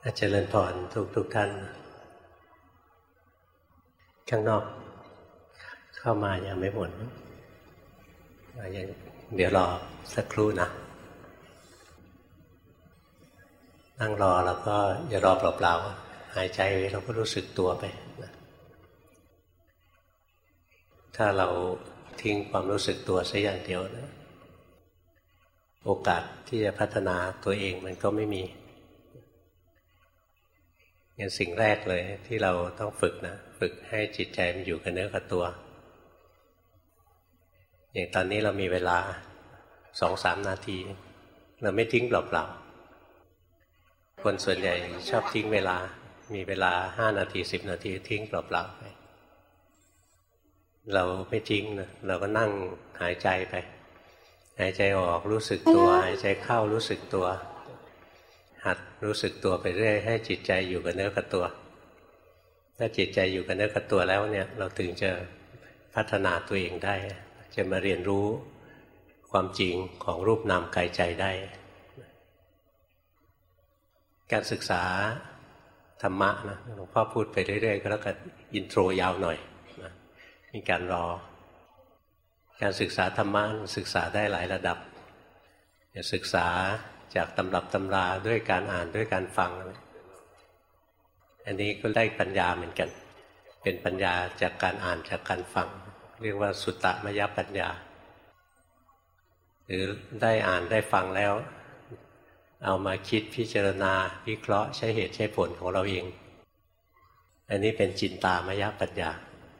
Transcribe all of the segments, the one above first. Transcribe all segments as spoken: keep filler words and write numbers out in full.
เจริญพรทุกทุกท่านข้างนอกเข้ามายังไม่หมดยังเดี๋ยวรอสักครู่นะนั่งรอแล้วก็อย่ารอเปล่าๆหายใจเราก็รู้สึกตัวไปถ้าเราทิ้งความรู้สึกตัวสักอย่างเดียวนะโอกาสที่จะพัฒนาตัวเองมันก็ไม่มีอย่างสิ่งแรกเลยที่เราต้องฝึกนะฝึกให้จิตใจมันอยู่กับเนื้อกับตัวอย่างตอนนี้เรามีเวลาสองสามนาทีเราไม่ทิ้งเปล่าๆคนส่วนใหญ่ชอบทิ้งเวลามีเวลาห้านาทีสิบนาทีทิ้งเปล่าๆไปเราไม่ทิ้งนะเราก็นั่งหายใจไปหายใจออกรู้สึกตัวหายใจเข้ารู้สึกตัวหัดรู้สึกตัวไปเรื่อยให้จิตใจอยู่กับเนื้อกับตัวถ้าจิตใจอยู่กับเนื้อกับตัวแล้วเนี่ยเราถึงจะพัฒนาตัวเองได้จะมาเรียนรู้ความจริงของรูปนามกายใจได้การศึกษาธรรมะนะหลวงพ่อพูดไปเรื่อยๆก็แล้วกันอินโทรยาวหน่อยนะมีการรอการศึกษาธรรมะศึกษาได้หลายระดับจะศึกษาจากตำรับตำราด้วยการอ่านด้วยการฟังอันนี้ก็ได้ปัญญาเหมือนกันเป็นปัญญาจากการอ่านจากการฟังเรียกว่าสุตตมยปัญญาหรือได้อ่านได้ฟังแล้วเอามาคิดพิจารณาวิเคราะห์ใช้เหตุใช้ผลของเราเองอันนี้เป็นจินตามยปัญญา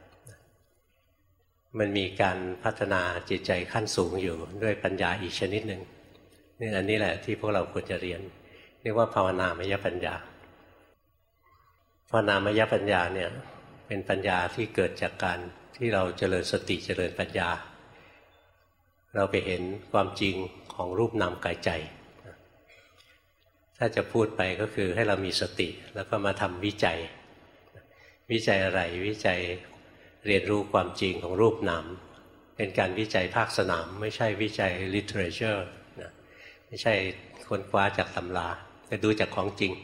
มันมีการพัฒนาจิตใจขั้นสูงอยู่ด้วยปัญญาอีกชนิดหนึ่งนี่อันนี้แหละที่พวกเราควรจะเรียนเรียกว่าภาวนามยปัญญาภาวนามยปัญญาเนี่ยเป็นปัญญาที่เกิดจากการที่เราเจริญสติเจริญปัญญาเราไปเห็นความจริงของรูปนามกายใจถ้าจะพูดไปก็คือให้เรามีสติแล้วก็มาทำวิจัยวิจัยอะไรวิจัยเรียนรู้ความจริงของรูปนามเป็นการวิจัยภาคสนามไม่ใช่วิจัย literature นะไม่ใช่ค้นคว้าจากตำราแต่ดูจากของจริง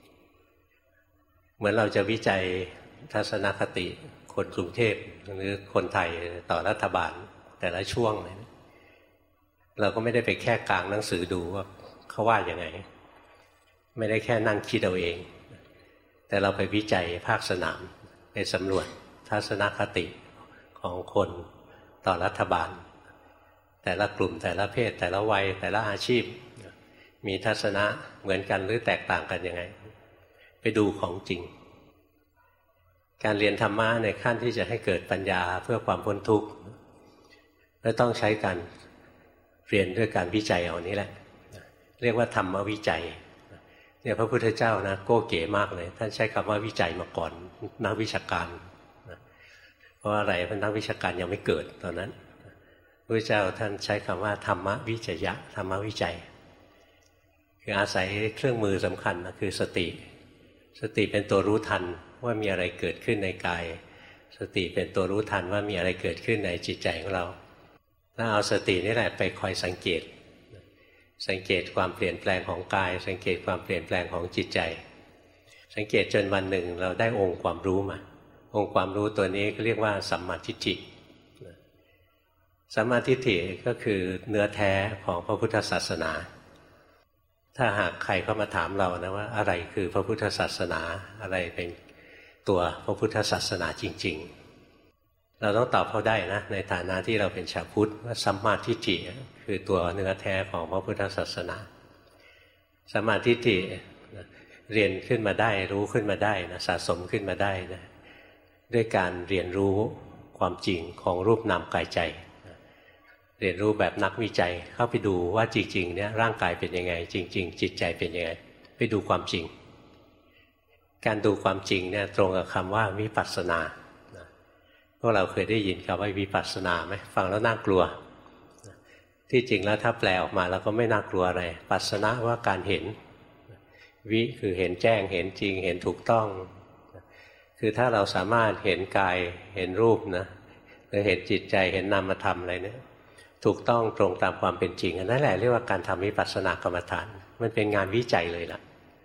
เหมือนเราจะวิจัยทัศนคติคนกรุงเทพหรือคนไทยต่อรัฐบาลแต่ละช่วงเลยนะเราก็ไม่ได้ไปแค่กลางหนังสือดูว่าเขาว่าอย่างไงไม่ได้แค่นั่งคิดเอาเองแต่เราไปวิจัยภาคสนามไปสำรวจทัศนคติของคนต่อรัฐบาลแต่ละกลุ่มแต่ละเพศแต่ละวัยแต่ละอาชีพมีทัศนะเหมือนกันหรือแตกต่างกันยังไงไปดูของจริงการเรียนธรรมะในขั้นที่จะให้เกิดปัญญาเพื่อความพ้นทุกข์ก็ต้องใช้การเรียนด้วยการวิจัยเอานี้แหละเรียกว่าธรรมวิจัยเนี่ยพระพุทธเจ้านะโก้เก๋มากเลยท่านใช้คำว่าวิจัยมาก่อนนักวิชาการเพราะอะไรเพราะนักวิชาการยังไม่เกิดตอนนั้นพระพุทธเจ้าท่านใช้คำว่าธรรมวิจยะธรรมวิจัยคืออาศัยเครื่องมือสำคัญนะคือสติสติเป็นตัวรู้ทันว่ามีอะไรเกิดขึ้นในกายสติเป็นตัวรู้ทันว่ามีอะไรเกิดขึ้นในจิตใจของเราแล้วเอาสตินี่แหละไปคอยสังเกตสังเกตความเปลี่ยนแปลงของกายสังเกตความเปลี่ยนแปลงของจิตใจสังเกตจนวันหนึ่งเราได้องค์ความรู้มาองค์ความรู้ตัวนี้เรียกว่าสัมมาทิฏฐิสัมมาทิฏฐิก็คือเนื้อแท้ของพระพุทธศาสนาถ้าหากใครเข้ามาถามเรานะว่าอะไรคือพระพุทธศาสนาอะไรเป็นตัวพระพุทธศาสนาจริงๆเราต้องตอบเขาได้นะในฐานะที่เราเป็นชาวพุทธว่าสัมมาทิฏฐิคือตัวเนื้อแท้ของพระพุทธศาสนาสัมมาทิฏฐิเรียนขึ้นมาได้รู้ขึ้นมาได้นะสะสมขึ้นมาได้นะด้วยการเรียนรู้ความจริงของรูปนามกายใจเรียนรู้แบบนักวิจัยเข้าไปดูว่าจริงๆเนี่ยร่างกายเป็นยังไงจริงๆจิตใจเป็นยังไงไปดูความจริงการดูความจริงเนี่ยตรงกับคำว่าวิปัสสนาพวกเราเคยได้ยินคำว่าวิปัสสนาไหมฟังแล้วน่ากลัวที่จริงแล้วถ้าแปลออกมาแล้วก็ไม่น่ากลัวอะไรปัสสนะว่าการเห็นวิคือเห็นแจ้งเห็นจริงเห็นถูกต้องคือถ้าเราสามารถเห็นกายเห็นรูปนะหรือเห็นจิตใจเห็นนามธรรมอะไรเนี่ยถูกต้องตรงตามความเป็นจริงนั่นแหละเรียกว่าการทำวิปัสสนากรรมฐานมันเป็นงานวิจัยเลยล่ะ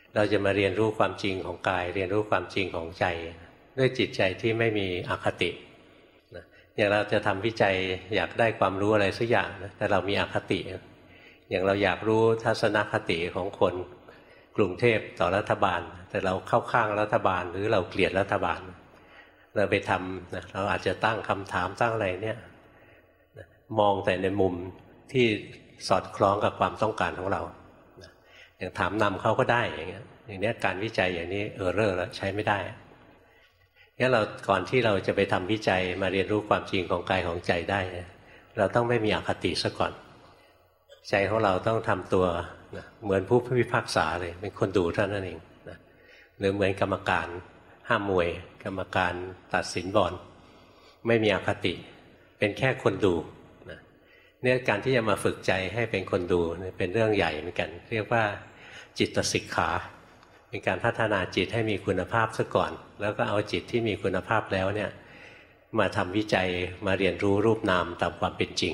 เราจะมาเรียนรู้ความจริงของกายเรียนรู้ความจริงของใจด้วยจิตใจที่ไม่มีอคตินะอย่างเราจะทำวิจัยอยากได้ความรู้อะไรสักอย่างนะแต่เรามีอคติอย่างเราอยากรู้ทัศนคติของคนกรุงเทพต่อรัฐบาลแต่เราเข้าข้างรัฐบาลหรือเราเกลียดรัฐบาลเราไปทำนะเราอาจจะตั้งคำถามตั้งอะไรเนี่ยมองแต่ในมุมที่สอดคล้องกับความต้องการของเราอย่างถามนำเขาก็ได้อย่างเงี้ยอย่างนี้การวิจัยอย่างนี้เออเรอแล้วใช้ไม่ได้งั้นเราก่อนที่เราจะไปทำวิจัยมาเรียนรู้ความจริงของกายของใจได้เราต้องไม่มีอคติซะก่อนใจของเราต้องทำตัวนะเหมือนผู้พิพากษาเลยเป็นคนดูเท่านั้นเองนะหรือเหมือนกรรมการห้ามมวยกรรมการตัดสินบอลไม่มีอคติเป็นแค่คนดูนะเนี่ยการที่จะมาฝึกใจให้เป็นคนดูเป็นเรื่องใหญ่เหมือนกันเรียกว่าจิตสิกขาเป็นการพัฒนาจิตให้มีคุณภาพซะก่อนแล้วก็เอาจิตที่มีคุณภาพแล้วเนี่ยมาทำวิจัยมาเรียนรู้รูปนามตามความเป็นจริง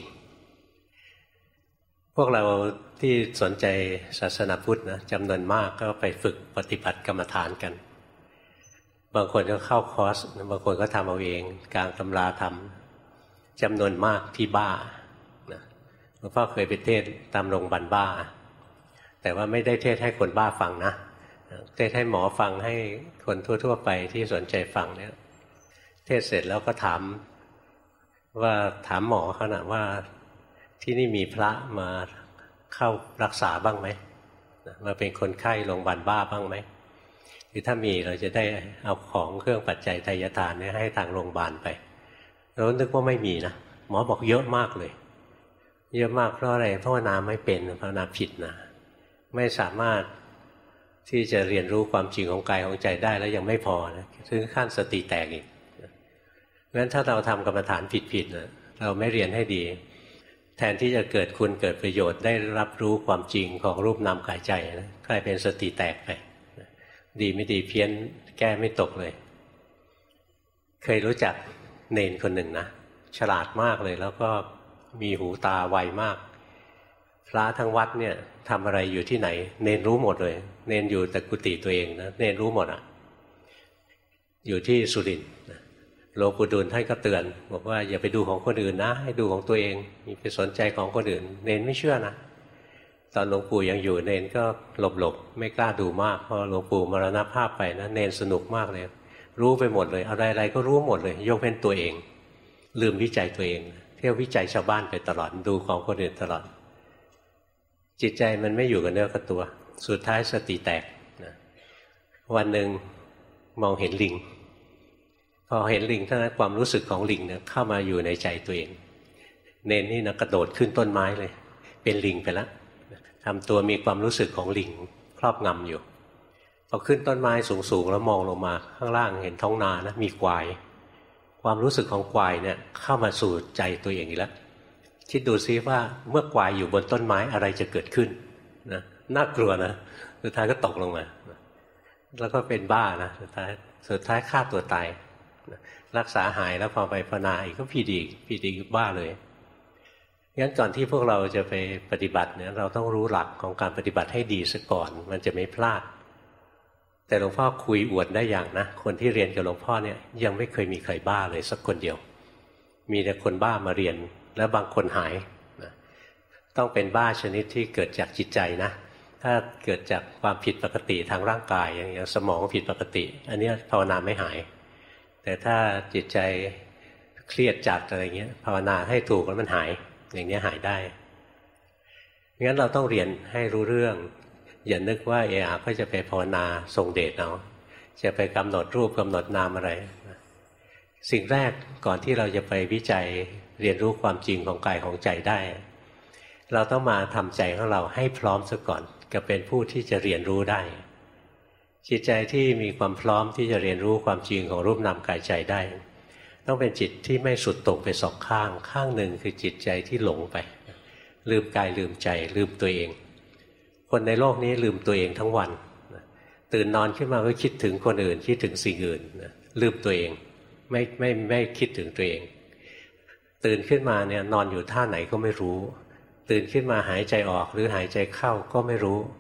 พวกเราที่สนใจศาสนาพุทธนะจำนวนมากก็ไปฝึกปฏิบัติกรรมฐานกันบางคนก็เข้าคอร์สบางคนก็ทำเอาเองกลางตำราทำจำนวนมากที่บ้านะหลวงพ่อเคยไปเทศตามโรงพยาบาลบ้าแต่ว่าไม่ได้เทศให้คนบ้าฟังนะเทศให้หมอฟังให้คนทั่วๆไปที่สนใจฟังเนี่ยเทศเสร็จแล้วก็ถามว่าถามหมอเขานะว่าที่นี่มีพระมาเข้ารักษาบ้างไหมมาเป็นคนไข้โรงพยาบาลบ้าบ้างไหมหรือถ้ามีเราจะได้เอาของเครื่องปัจจัยไตรยทานเนี่ยให้ทางโรงพยาบาลไปเรานึกว่าไม่มีนะหมอบอกเยอะมากเลยเยอะมากเพราะอะไรภาวนาไม่เป็นภาวนาผิดนะไม่สามารถที่จะเรียนรู้ความจริงของกายของใจได้แล้วยังไม่พอนะถึงขั้นสติแตกอีกเพราะฉะนั้นถ้าเราทำกรรมฐานผิดๆนะเราไม่เรียนให้ดีแทนที่จะเกิดคุณเกิดประโยชน์ได้รับรู้ความจริงของรูปนามกายใจนะกลายเป็นสติแตกไปดีไม่ดีเพี้ยนแก้ไม่ตกเลยเคยรู้จักเนนคนหนึ่งนะฉลาดมากเลยแล้วก็มีหูตาไวมากพระทั้งวัดเนี่ยทำอะไรอยู่ที่ไหนเนนรู้หมดเลยเนนอยู่แต่กุฏิตัวเองนะเนนรู้หมดอ่ะอยู่ที่สุรินทร์หลวงปู่ดูลท่านก็เตือนบอกว่าอย่าไปดูของคนอื่นนะให้ดูของตัวเองมีไปสนใจของคนอื่นเนนไม่เชื่อนะตอนหลวงปู่ยังอยู่เนนก็หลบๆไม่กล้าดูมากพอหลวงปู่มรณภาพไปนะเนนสนุกมากเลยรู้ไปหมดเลยอะไรๆก็รู้หมดเลยยกเว้นตัวเองลืมวิจัยตัวเองเที่ยววิจัยชาวบ้านไปตลอดดูของคนอื่นตลอดจิตใจมันไม่อยู่กับเนื้อกับตัวสุดท้ายสติแตกนะวันหนึ่งมองเห็นลิงพอเห็นลิงเท่านั้นความรู้สึกของลิงเนี่ยเข้ามาอยู่ในใจตัวเองเนนนี่นะกระโดดขึ้นต้นไม้เลยเป็นลิงไปแล้วทำตัวมีความรู้สึกของลิงครอบงำอยู่พอขึ้นต้นไม้สูงๆแล้วมองลงมาข้างล่างเห็นท้องนานะมีควายความรู้สึกของควายเนี่ยเข้ามาสู่ใจตัวเองอีกแล้วคิดดูซิว่าเมื่อควายอยู่บนต้นไม้อะไรจะเกิดขึ้นนะน่ากลัวนะสุดท้ายก็ตกลงมาแล้วก็เป็นบ้านะสุดท้ายสุดท้ายฆ่าตัวตายรักษาหายแล้วพอไปภาวนาอีกก็ผิดอีกผิดอีกบ้าเลยงั้นก่อนที่พวกเราจะไปปฏิบัติเนี่ยเราต้องรู้หลักของการปฏิบัติให้ดีซะก่อนมันจะไม่พลาดแต่หลวงพ่อคุยอวดได้อย่างนะคนที่เรียนกับหลวงพ่อเนี่ยยังไม่เคยมีใครบ้าเลยสักคนเดียวมีแต่คนบ้ามาเรียนแล้วบางคนหายนะต้องเป็นบ้าชนิดที่เกิดจากจิตใจนะถ้าเกิดจากความผิดปกติทางร่างกายอย่างสมองผิดปกติอันนี้ภาวนาไม่หายแต่ถ้าจิตใจเครียดจัดอะไรเงี้ยภาวนาให้ถูกแล้วมันหายอย่างนี้หายได้งั้นเราต้องเรียนให้รู้เรื่องอย่านึกว่าเออาก็จะไปภาวนาทรงเดชเอาจะไปกำหนดรูปกำหนดนามอะไรสิ่งแรกก่อนที่เราจะไปวิจัยเรียนรู้ความจริงของกายของใจได้เราต้องมาทำใจของเราให้พร้อมซะก่อนกับเป็นผู้ที่จะเรียนรู้ได้จิตใจที่มีความพร้อมที่จะเรียนรู้ความจริงของรูปนามกายใจได้ต้องเป็นจิตที่ไม่สุดตรงไปสองข้างข้างหนึ่งคือจิตใจที่หลงไปลืมกายลืมใจลืมตัวเองคนในโลกนี้ลืมตัวเองทั้งวันตื่นนอนขึ้นมาก็คิดถึงคนอื่นคิดถึงสิ่งอื่นลืมตัวเองไม่ไม่ไม่คิดถึงตัวเองตื่นขึ้นมาเนี่ยนอนอยู่ท่าไหนก็ไม่รู้ตื่นขึ้นมาหายใจออกหรือหายใจเข้าก็ไม่รู้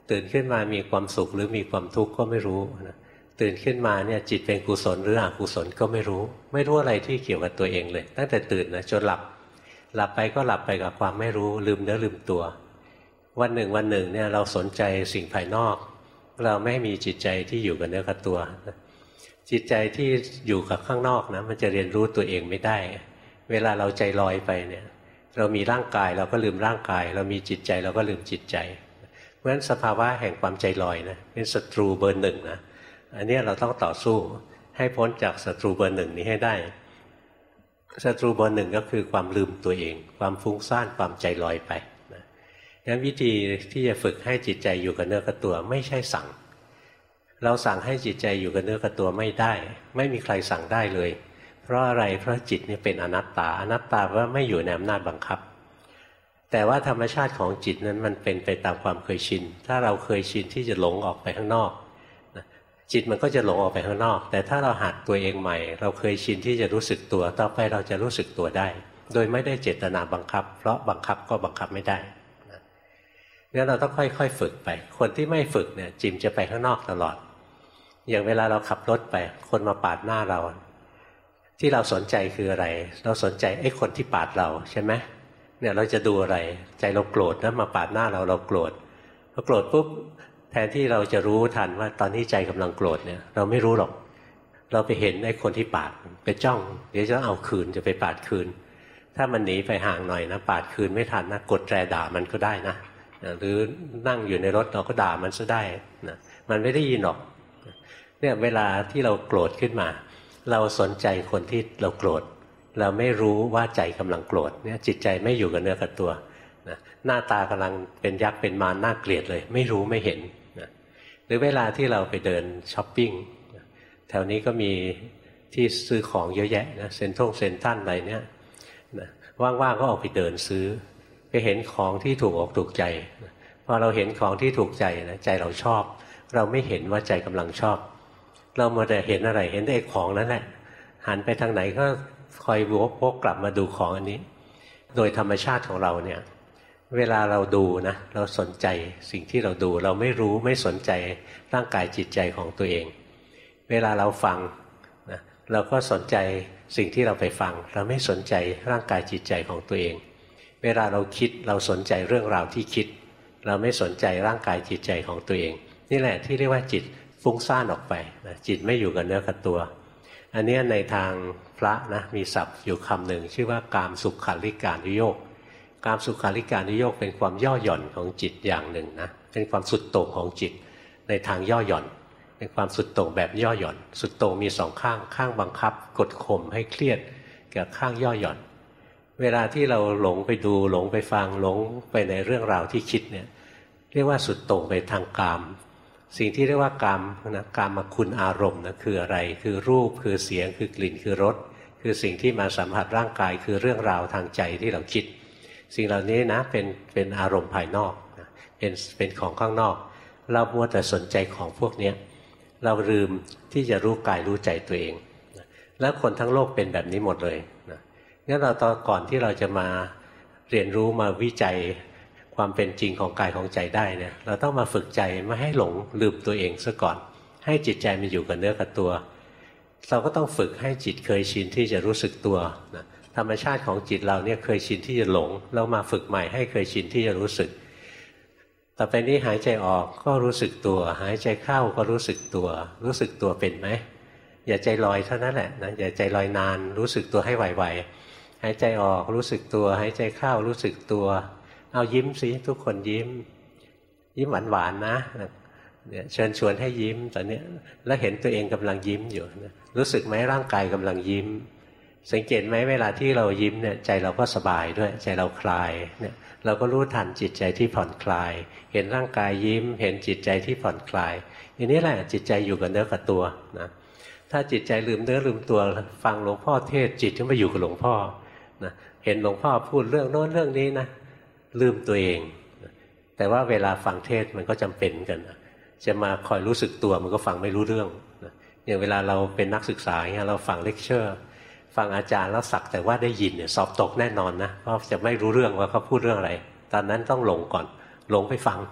ตื่นขึ้นมามีความสุขหรือมีความทุกข์ก็ไม่รู้นะตื่นขึ้นมาเนี่ยจิตเป็นกุศลหรืออกุศลก็ไม่รู้ไม่รู้อะไรที่เกี่ยวกับตัวเองเลยตั้งแต่ตื่นนะจนหลับหลับไปก็หลับไปกับความไม่รู้ลืมเนื้อลืมตัววันหนึ่งวันหนึ่งเนี่ยเราสนใจสิ่งภายนอกเราไม่มีจิตใจที่อยู่กับเนื้อกับตัวจิตใจที่อยู่กับข้างนอกนะมันจะเรียนรู้ตัวเองไม่ได้เวลาเราใจลอยไปเนี่ยเรามีร่างกายเราก็ลืมร่างกายเรามีจิตใจเราก็ลืมจิตใจเพราะฉะนั้นสภาวะแห่งความใจลอยนะเป็นศัตรูเบอร์หนึ่งนะอันนี้เราต้องต่อสู้ให้พ้นจากศัตรูเบอร์หนึ่งนี้ให้ได้ศัตรูเบอร์หนึ่งก็คือความลืมตัวเองความฟุ้งซ่านความใจลอยไปนะงั้นวิธีที่จะฝึกให้จิตใจอยู่กับเนื้อกับตัวไม่ใช่สั่งเราสั่งให้จิตใจอยู่กับเนื้อกับตัวไม่ได้ไม่มีใครสั่งได้เลยเพราะอะไรเพราะจิตนี่เป็นอนัตตาอนัตตาว่าไม่อยู่ในอำนาจบังคับแต่ว่าธรรมชาติของจิตนั้นมันเป็นไปตามความเคยชินถ้าเราเคยชินที่จะหลงออกไปข้างนอกจิตมันก็จะหลงออกไปข้างนอกแต่ถ้าเราหัดตัวเองใหม่เราเคยชินที่จะรู้สึกตัวต่อไปเราจะรู้สึกตัวได้โดยไม่ได้เจตนาบังคับเพราะบังคับก็บังคับไม่ได้งั้นเราต้องค่อยๆฝึกไปคนที่ไม่ฝึกเนี่ยจิตจะไปข้างนอกตลอดอย่างเวลาเราขับรถไปคนมาปาดหน้าเราที่เราสนใจคืออะไรเราสนใจไอ้คนที่ปาดเราใช่ไหมเนี่ยเราจะดูอะไรใจเราโกรธนะมาปาดหน้าเราเราโกรธพอโกรธปุ๊บแทนที่เราจะรู้ทันว่าตอนนี้ใจกำลังโกรธเนี่ยเราไม่รู้หรอกเราไปเห็นไอ้คนที่ปาดไปจ้องเดี๋ยวจะเอาคืนจะไปปาดคืนถ้ามันหนีไปห่างหน่อยนะปาดคืนไม่ทันนะกดแตรด่ามันก็ได้นะหรือนั่งอยู่ในรถเราก็ด่ามันซะได้นะมันไม่ได้ยินหรอกเนี่ยเวลาที่เราโกรธขึ้นมาเราสนใจคนที่เราโกรธเราไม่รู้ว่าใจกำลังโกรธเนี่ยจิตใจไม่อยู่กับเนื้อกับตัวนะหน้าตากำลังเป็นยักษ์เป็นมารน่าเกลียดเลยไม่รู้ไม่เห็นนะหรือเวลาที่เราไปเดินช้อปปิ้งนะแถวนี้ก็มีที่ซื้อของเยอะแยะนะเซ็นทรัลเซ็นทรัลอะไรเนี่ยนะว่างๆก็ออกไปเดินซื้อไปเห็นของที่ถูกอกถูกใจนะพอเราเห็นของที่ถูกใจนะใจเราชอบเราไม่เห็นว่าใจกำลังชอบเรามัวแต่เห็นอะไรเห็นแต่ของนั้นแหละหันไปทางไหนก็คอยวกพกกลับมาดูของอันนี้โดยธรรมชาติของเราเนี่ยเวลาเราดูนะเราสนใจสิ่งที่เราดูเราไม่รู้ไม่สนใจร่างกายจิตใจของตัวเองเวลาเราฟังนะเราก็สนใจสิ่งที่เราไปฟังเราไม่สนใจร่างกายจิตใจของตัวเองเวลาเราคิดเราสนใจเรื่องราวที่คิดเราไม่สนใจร่างกายจิตใจของตัวเองนี่แหละที่เรียกว่าจิตฟุ้งซ่านออกไปนะจิตไม่อยู่กับเนื้อกับตัวอันนี้ในทางพระนะมีศัพท์อยู่คำหนึ่งชื่อว่ากามสุขาริการุโยคกามสุขาริการุโยคเป็นความย่อหย่อนของจิตอย่างหนึ่งนะเป็นความสุดโต่งของจิตในทางย่อหย่อนเป็นความสุดโต่งแบบย่อหย่อนสุดโต่งมีสองข้างข้างบังคับกดข่มให้เครียดกับข้างย่อหย่อนเวลาที่เราหลงไปดูหลงไปฟังหลงไปในเรื่องราวที่คิดเนี่ยเรียกว่าสุดโต่งไปทางกามสิ่งที่เรียกว่ากามนะกามคุณอารมณ์นะคืออะไรคือรูปคือเสียงคือกลิ่นคือรสคือสิ่งที่มาสัมผัสร่างกายคือเรื่องราวทางใจที่เราคิดสิ่งเหล่านี้นะเป็นเป็นอารมณ์ภายนอกนะเป็นเป็นของข้างนอกเรามัวแต่สนใจของพวกนี้เราลืมที่จะรู้กายรู้ใจตัวเองนะแล้วคนทั้งโลกเป็นแบบนี้หมดเลยนะงั้นเราตอนก่อนที่เราจะมาเรียนรู้มาวิจัยความเป็นจริงของกายของใจได้เนี่ยเราต้องมาฝึกใจไม่ให้หลงลืมตัวเองซะก่อนให้จิตใจมันอยู่กับเนื้อกับตัวเราก็ต้องฝึกให้จิตเคยชินที่จะรู้สึกตัวนะธรรมชาติของจิตเราเนี่ยเคยชินที่จะหลงเรามาฝึกใหม่ให้เคยชินที่จะรู้สึกต่อไปนี้หายใจออกก็รู้สึกตัวหายใจเข้าก็รู้สึกตัวรู้สึกตัวเป็นไหมอย่าใจลอยเท่านั้นแหละนะอย่าใจลอยนานรู้สึกตัวให้ไวๆหายใจออกรู้สึกตัวหายใจเข้ารู้สึกตัวเอายิ้มสิทุกคนยิ้มยิ้มหวานๆนะเนี่ยเชิญชวนให้ยิ้มตอนนี้แล้วเห็นตัวเองกำลังยิ้มอยู่นะรู้สึกไหมร่างกายกำลังยิ้มสังเกตไหมเวลาที่เรายิ้มเนี่ยใจเราก็สบายด้วยใจเราคลายเนี่ยเราก็รู้ทันจิตใจที่ผ่อนคลายเห็นร่างกายยิ้มเห็นจิตใจที่ผ่อนคลายอันนี้แหละจิตใจอยู่กับเนื้อกับตัวนะถ้าจิตใจลืมเนื้อลืมตัวฟังหลวงพ่อเทศจิตก็มาอยู่กับหลวงพ่อนะเห็นหลวงพ่อพูดเรื่องโน้นเรื่องนี้นะลืมตัวเองแต่ว่าเวลาฟังเทศมันก็จำเป็นกันนะจะมาคอยรู้สึกตัวมันก็ฟังไม่รู้เรื่องนะอย่างเวลาเราเป็นนักศึกษาเนี่ยเราฟังเลคเชอร์ฟังอาจารย์แล้วสักแต่ว่าได้ยินเนี่ยสอบตกแน่นอนนะเพราะจะไม่รู้เรื่องว่าเขาพูดเรื่องอะไรตอนนั้นต้องหลงก่อนหลงไปฟัง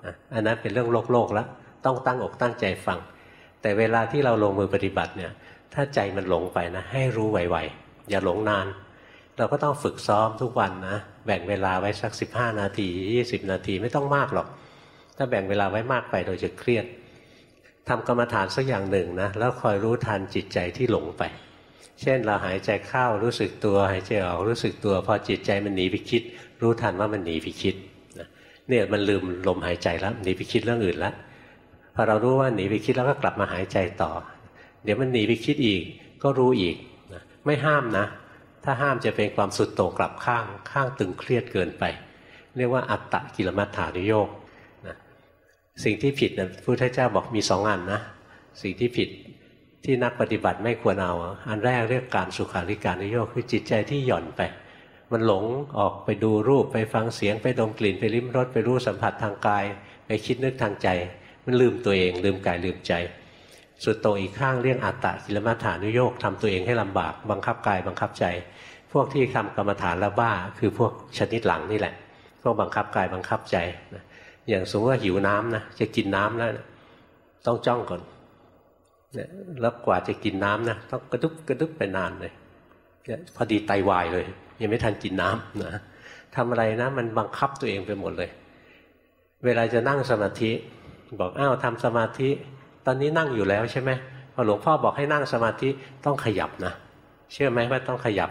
อันนั้นเป็นเรื่องโลกโลกแล้วต้องตั้งอกตั้งใจฟังแต่เวลาที่เราลงมือปฏิบัติเนี่ยถ้าใจมันหลงไปนะให้รู้ไวๆอย่าหลงนานเราก็ต้องฝึกซ้อมทุกวันนะแบ่งเวลาไว้สักสิบห้านาทียี่สิบนาทีไม่ต้องมากหรอกถ้าแบ่งเวลาไว้มากไปเราจะเครียดทำกรรมฐานสักอย่างหนึ่งนะแล้วคอยรู้ทันจิตใจที่หลงไปเช่นเราหายใจเข้ารู้สึกตัวหายใจออกรู้สึกตัวพอจิตใจมันหนีไปคิดรู้ทันว่ามันหนีไปคิดเนี่ยมันลืมลมหายใจแล้วหนีไปคิดเรื่องอื่นแล้วพอเรารู้ว่าหนีไปคิดแล้วก็กลับมาหายใจต่อเดี๋ยวมันหนีไปคิดอีกก็รู้อีกนะไม่ห้ามนะถ้าห้ามจะเป็นความสุดโต่งกลับข้างข้างตึงเครียดเกินไปเรียกว่าอัตตกิลมัฏฐานุโยคนะสิ่งที่ผิดนะพุทธเจ้าบอกมีสองอันนะสิ่งที่ผิดที่นักปฏิบัติไม่ควรเอาอันแรกเรียกการสุขาริการนุโยคคือจิตใจที่หย่อนไปมันหลงออกไปดูรูปไปฟังเสียงไปดมกลิ่นไปลิ้มรสไปรู้สัมผัสทางกายไปคิดนึกทางใจมันลืมตัวเองลืมกายลืมใจสุดโต่งอีกข้างเรียกอัตตกิลมัฏฐานุโยคทำตัวเองให้ลำบากบังคับกายบังคับใจพวกที่ทำกรรมฐานแล้วบ้าคือพวกชนิดหลังนี่แหละพวกบังคับกายบังคับใจอย่างสมมติว่าหิวน้ำนะจะกินน้ำแล้วต้องจ้องก่อนแล้วกว่าจะกินน้ำนะต้องกระดุบกระดุบไปนานเลยพอดีไตวายเลยยังไม่ทันกินน้ำนะทำอะไรนะมันบังคับตัวเองไปหมดเลยเวลาจะนั่งสมาธิบอกอ้าวทำสมาธิตอนนี้นั่งอยู่แล้วใช่ไหมพอหลวงพ่อบอกให้นั่งสมาธิต้องขยับนะเชื่อไหมว่าต้องขยับ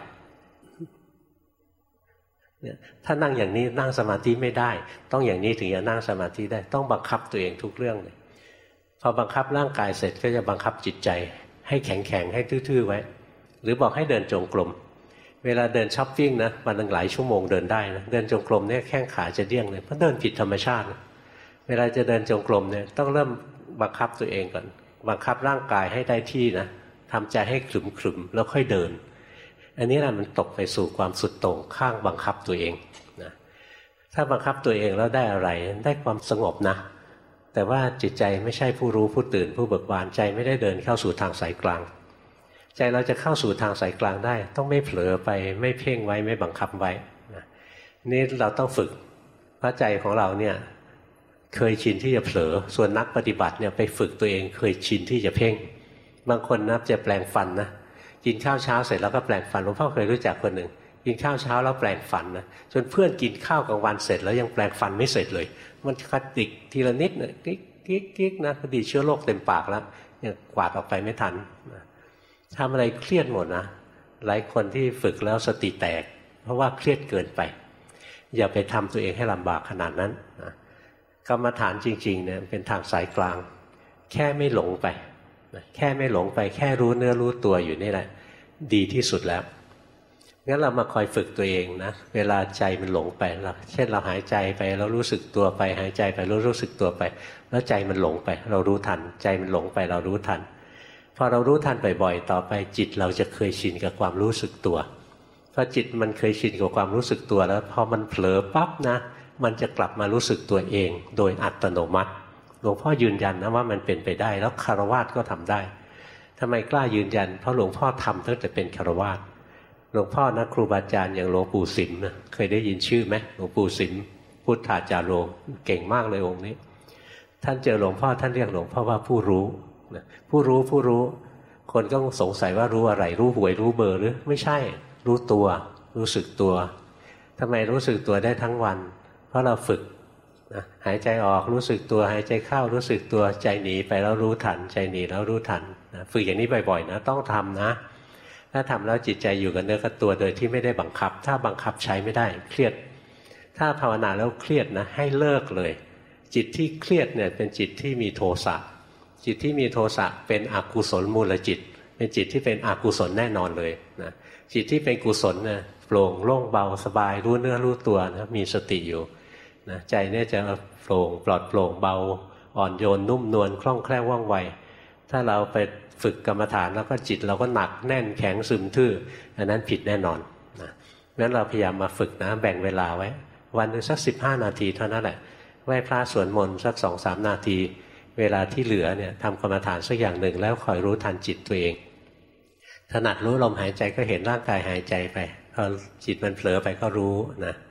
เนี่ยถ้านั่งอย่างนี้นั่งสมาธิไม่ได้ต้องอย่างนี้ถึงจะนั่งสมาธิได้ต้องบังคับตัวเองทุกเรื่องเลยพอบังคับร่างกายเสร็จก็จะบังคับจิตใจให้แข็งแข็งให้ทื่อๆไว้หรือบอกให้เดินจงกรมเวลาเดินช้อปปิ้งนะวันหนึ่งหลายชั่วโมงเดินได้นะเดินจงกรมเนี่ยแข้งขาจะเดี้ยงเลยเพราะเดินผิดธรรมชาติเวลาจะเดินจงกรมเนี่ยต้องเริ่มบังคับตัวเองก่อนบังคับร่างกายให้ได้ที่นะทำใจให้ขรึมๆแล้วค่อยเดินอันนี้แหละมันตกไปสู่ความสุดโต่งข้างบังคับตัวเองนะถ้าบังคับตัวเองแล้วได้อะไรได้ความสงบนะแต่ว่าจิตใจไม่ใช่ผู้รู้ผู้ตื่นผู้เบิกบานใจไม่ได้เดินเข้าสู่ทางสายกลางใจเราจะเข้าสู่ทางสายกลางได้ต้องไม่เผลอไปไม่เพ่งไว้ไม่บังคับไว้นะนี่เราต้องฝึกเพราะใจของเราเนี่ยเคยชินที่จะเผลอส่วนนักปฏิบัติเนี่ยไปฝึกตัวเองเคยชินที่จะเพ่งบางคนนับจะแปลงฟันนะกินข้าวเช้าเสร็จแล้วก็แปลงฟันหลวงพ่อเคยรู้จักคนหนึ่งกินข้าวเช้าแล้วแปลงฟันนะจนเพื่อนกินข้าวกลางวันเสร็จแล้วยังแปลงฟันไม่เสร็จเลยมันคัดติกทีละนิดเนี่ยกิ๊กกิ๊กกิ๊กนะพอดีเชื้อโรคเต็มปากแล้วยังกวาดออกไปไม่ทันนะทำอะไรเครียดหมดนะหลายคนที่ฝึกแล้วสติแตกเพราะว่าเครียดเกินไปอย่าไปทำตัวเองให้ลำบากขนาดนั้นนะกรรมฐานจริงๆเนี่ยเป็นทางสายกลางแค่ไม่หลงไปแค่ไม่หลงไปแค่รู้เนื้อรู้ตัวอยู่นี่แหละดีที่สุดแล้วงั้นเรามาคอยฝึกตัวเองนะเวลาใจมันหลงไปเราเช่นเราหายใจไปเรารู้สึกตัวไปหายใจไปเรารู้สึกตัวไปแล้วใจมันหลงไปเรารู้ทันใจมันหลงไปเรารู้ทันพอเรารู้ทันบ่อยๆต่อไปจิตเราจะเคยชินกับความรู้สึกตัวพอจิตมันเคยชินกับความรู้สึกตัวแล้วพอมันเผลอปั๊บนะมันจะกลับมารู้สึกตัวเองโดยอัตโนมัติหลวงพ่อยืนยันนะว่ามันเป็นไปได้แล้วคฤหัสถ์ก็ทำได้ทำไมกล้ายืนยันเพราะหลวงพ่อทำตั้งแต่เป็นคฤหัสถ์หลวงพ่อนะครูบาอาจารย์อย่างหลวงปู่สิมนะเคยได้ยินชื่อไหมหลวงปู่สิมพุทธาจารโรเก่งมากเลยองค์นี้ท่านเจอหลวงพ่อท่านเรียกหลวงพ่อว่าผู้รู้ผู้รู้ผู้รู้คนก็สงสัยว่ารู้อะไรรู้หวยรู้เบอร์หรือไม่ใช่รู้ตัวรู้สึกตัวทำไมรู้สึกตัวได้ทั้งวันเพราะเราฝึกนะหายใจออกรู้สึกตัวหายใจเข้ารู้สึกตัวใจหนีไปแล้วรู้ทันใจหนีแล้วรู้ทันนะฝึกอย่างนี้บ่อยๆนะต้องทำนะถ้าทำแล้วจิตใจอยู่กับเนื้อกับตัวโดยที่ไม่ได้บังคับถ้าบังคับใช้ไม่ได้เครียดถ้าภาวนาแล้วเครียดนะให้เลิกเลยจิตที่เครียดเนี่ยเป็นจิตที่มีโทสะจิตที่มีโทสะเป็นอกุศลมูลจิตเป็นจิตที่เป็นอกุศลแน่นอนเลยนะจิตที่เป็นกุศลเนี่ยโปร่งโล่งเบาสบายรู้เนื้อรู้ตัวนะมีสติอยู่นะใจเนี่ยจะโปร่งปลอดโปร่งเบาอ่อนโยนนุ่มนวลคล่องแคล่วว่องไวถ้าเราไปฝึกกรรมฐานแล้วก็จิตเราก็หนักแน่นแข็งซึมทื่ออันนั้นผิดแน่นอนนะงั้นเราพยายามมาฝึกนะแบ่งเวลาไว้วันหนึ่งสักสิบห้านาทีเท่านั้นแหละไหว้พระสวดมนต์สักสองสามนาทีเวลาที่เหลือเนี่ยทำกรรมฐานสักอย่างหนึ่งแล้วคอยรู้ทันจิตตัวเองถนัดรู้ลมหายใจก็เห็นร่างกายหายใจไปพอจิตมันเผลอไปก็รู้นะ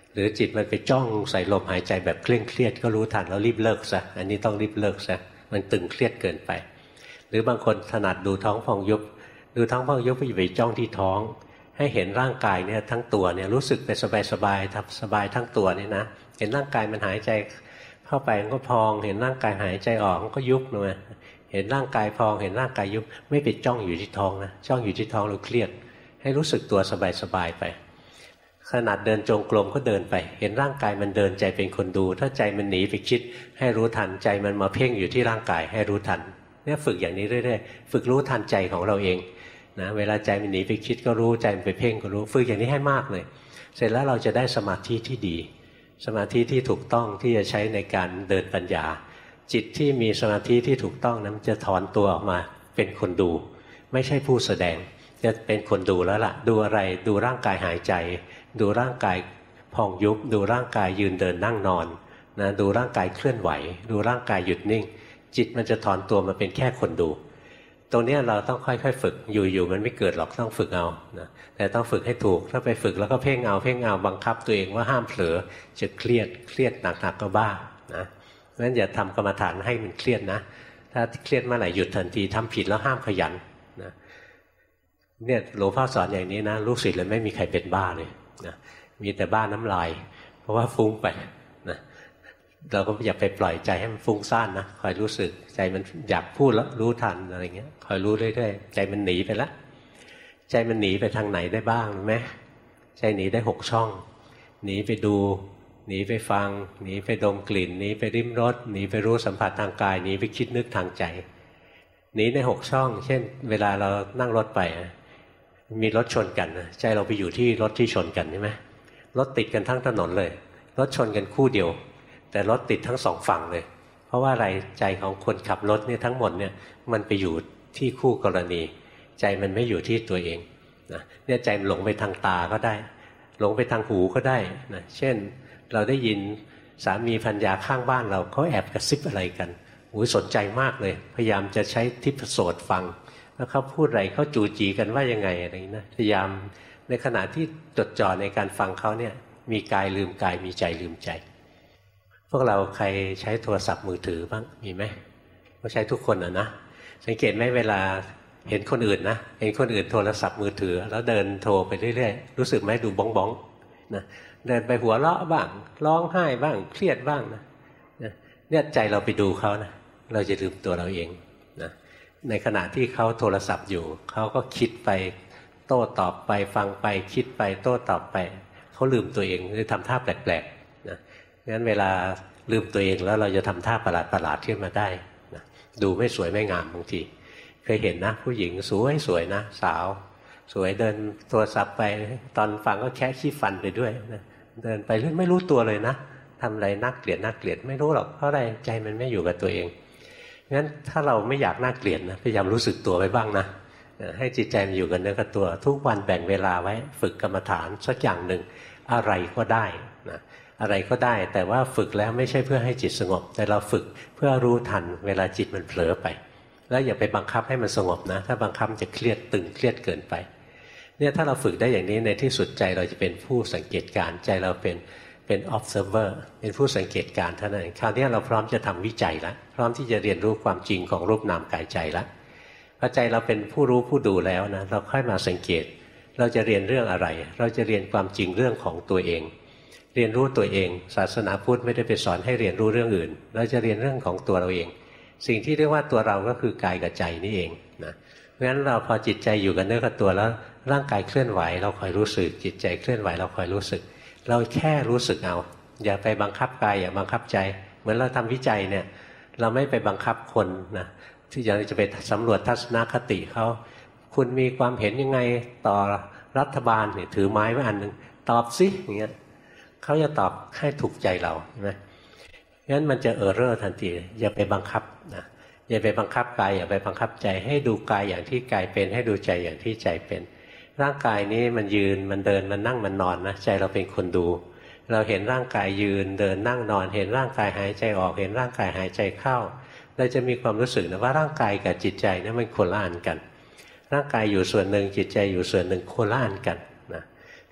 หรือจิตมันไปจ้องใส่ลมหายใจแบบเคร่งเครียดก็รู้ทันแล้วรีบเลิกซะอันนี้ต้องรีบเลิกซะมันตึงเครียดเกินไปหรือบางคนถนัดดูท้องพองยุบดูท้องพองยุบไปจ้องที่ท้องให้เห็นร่างกายเนี่ยทั้งตัวเนี่ยรู้สึกไปสบายๆทับสบายทั้งตัวนี่นะเห็นร่างกายมันหายใจเข้าไปมันก็พองเห็นร่างกายหายใจออกมันก็ยุบลงมาเห็นร่างกายพองเห็นร่างกายยุบไม่ไปจ้องอยู่ที่ท้องนะจ้องอยู่ที่ท้องเราเครียดให้รู้สึกตัวสบายๆไปขนาดเดินจงกรมก็เดินไปเห็นร่างกายมันเดินใจเป็นคนดูถ้าใจมันหนีไปคิดให้รู้ทันใจมันมาเพ่งอยู่ที่ร่างกายให้รู้ทันเนี่ยฝึกอย่างนี้เรื่อยๆฝึกรู้ทันใจของเราเองนะเวลาใจมันหนีไปคิดก็รู้ใจมันไปเพ่งก็รู้ฝึกอย่างนี้ให้มากเลยเสร็จแล้วเราจะได้สมาธิที่ดีสมาธิที่ถูกต้องที่จะใช้ในการเดินปัญญาจิตที่มีสมาธิที่ถูกต้องนั้นจะถอนตัวออกมาเป็นคนดูไม่ใช่ผู้แสดงจะเป็นคนดูแล้วล่ะดูอะไรดูร่างกายหายใจดูร่างกายพองยุบดูร่างกายยืนเดินนั่งนอนนะดูร่างกายเคลื่อนไหวดูร่างกายหยุดนิ่งจิตมันจะถอนตัวมาเป็นแค่คนดูตรงนี้เราต้องค่อยๆฝึกอยู่ๆมันไม่เกิดหรอกต้องฝึกเอานะแต่ต้องฝึกให้ถูกถ้าไปฝึกแล้วก็เพ่งเอาเพ่งเอาบังคับตัวเองว่าห้ามเผลอจะเครียดเครียดหนักๆก็บ้านะงั้นอย่าทำกรรมฐานให้มันเครียดนะถ้าเครียดเมื่อไหร่หยุดทันทีทำผิดแล้วห้ามขยันนะเนี่ยหลวงพ่อสอนอย่างนี้นะลูกศิษย์เลยไม่มีใครเป็นบ้าเลยนะมีแต่บ้าน้ำลายเพราะว่าฟุ้งไปนะเราก็อย่าไปปล่อยใจให้มันฟุ้งซ่านนะคอยรู้สึกใจมันอยากพูดแล้วรู้ทันอะไรเงี้ยคอยรู้เรื่อยๆใจมันหนีไปละใจมันหนีไปทางไหนได้บ้างรู้ไหมใจหนีได้หกช่องหนีไปดูหนีไปฟังหนีไปดมกลิ่นหนีไปริมรสหนีไปรู้สัมผัสทางกายหนีไปคิดนึกทางใจหนีในหกช่องเช่นเวลาเรานั่งรถไปมีรถชนกันใจเราไปอยู่ที่รถที่ชนกันใช่ไหมรถติดกันทั้งถนนเลยรถชนกันคู่เดียวแต่รถติดทั้งสองฝั่งเลยเพราะว่าอะไรใจของคนขับรถเนี่ยทั้งหมดเนี่ยมันไปอยู่ที่คู่กรณีใจมันไม่อยู่ที่ตัวเองนะเนี่ยใจมันหลงไปทางตาก็ได้หลงไปทางหูก็ได้นะเช่นเราได้ยินสามีภรรยาข้างบ้านเราเขาแอบกระซิบอะไรกันโอ้ยสนใจมากเลยพยายามจะใช้ทิพโสตฟังแล้วเขาพูดอะไรเขาจูจีกันว่ายังไงอะไรอย่างนี้นะพยายามในขณะที่จดจ่อในการฟังเขาเนี่ยมีกายลืมกายมีใจลืมใจพวกเราใครใช้โทรศัพท์มือถือบ้างมีไหมก็ใช้ทุกคนอ่ะนะสังเกตไหมเวลาเห็นคนอื่นนะเห็นคนอื่นโทรศัพท์มือถือแล้วเดินโทรไปเรื่อยๆรู้สึกไหมดูบ้องบ้องนะเดินไปหัวเราะบ้างร้องไห้บ้างเครียดบ้างนะเนี่ยใจเราไปดูเขานะเราจะลืมตัวเราเองนะในขณะที่เขาโทรศัพท์อยู่เขาก็คิดไปโต้ตอบไปฟังไปคิดไปโต้ตอบไปเขาลืมตัวเองหรือทำท่าแปลกๆนะงั้นเวลาลืมตัวเองแล้วเราจะทำท่าประหลาดๆขึ้นมาได้นะดูไม่สวยไม่งามบางทีเคยเห็นนะผู้หญิงสวยสวยนะสาวสวยเดินโทรศัพท์ไปตอนฟังก็แค่ขี้ฟันไปด้วยนะเดินไปเรื่อยไม่รู้ตัวเลยนะทำอะไรน่าเกลียดน่าเกลียดไม่รู้หรอกเพราะอะไรใจมันไม่อยู่กับตัวเองงั้นถ้าเราไม่อยากน่าเกลียดนะพยายามรู้สึกตัวไว้บ้างนะให้จิตใจมันอยู่กับเนื้อกับตัวทุกวันแบ่งเวลาไว้ฝึกกรรมฐานสักอย่างหนึ่งอะไรก็ได้นะอะไรก็ได้แต่ว่าฝึกแล้วไม่ใช่เพื่อให้จิตสงบแต่เราฝึกเพื่อรู้ทันเวลาจิตมันเผลอไปแล้วอย่าไปบังคับให้มันสงบนะถ้าบังคับจะเครียดตึงเครียดเกินไปเนี่ยถ้าเราฝึกได้อย่างนี้ในที่สุดใจเราจะเป็นผู้สังเกตการใจเราเป็นเป็น observer เป็นผู้สังเกตการเท่านั้นคราวนี้เราพร้อมจะทำวิจัยแล้วพร้อมที่จะเรียนรู้ความจริงของรูปนามกายใจแล้วพอใจเราเป็นผู้รู้ผู้ดูแล้วนะเราค่อยมาสังเกตเราจะเรียนเรื่องอะไรเราจะเรียนความจริงเรื่องของตัวเองเรียนรู้ตัวเองศาสนาพุทธไม่ได้ไปสอนให้เรียนรู้เรื่องอื่นเราจะเรียนเรื่องของตัวเราเองสิ่งที่เรียกว่าตัวเราก็คือกายกับใจนี่เองนะเพราะฉะนั้นเราพอจิตใจอยู่กับเนื้อกับตัวแล้วร่างกายเคลื่อนไหวเราคอยรู้สึกจิตใจเคลื่อนไหวเราคอยรู้สึกเราแค่รู้สึกเอาอย่าไปบังคับกายอย่าบังคับใจเหมือนเราทำวิจัยเนี่ยเราไม่ไปบังคับคนนะที่จะจะไปสำรวจทัศนคติเขาคุณมีความเห็นยังไงต่อรัฐบาลเนี่ยถือไม้ไว้อันหนึ่งตอบสิอย่างเงี้ยเขาจะตอบให้ถูกใจเราใช่ไหมงั้นมันจะเออร์เรอร์ทันทีอย่าไปบังคับนะอย่าไปบังคับกายอย่าไปบังคับใจให้ดูกายอย่างที่กายเป็นให้ดูใจอย่างที่ใจเป็นร่างกายนี้มันยืนมันเดินมันนั่งมันนอนนะใจเราเป็นคนดูเราเห็นร่างกายยืนเดินนั่งนอนเห็นร่างกายหายใจออกเห็นร่างกายหายใจเข้าเราจะมีความรู้สึกนะว่าร่างกายกับจิตใจนี่มันคนละอันกันร่างกายอยู่ส่วนหนึ่งจิตใจอยู่ส่วนหนึ่งคนละอันกันนะพ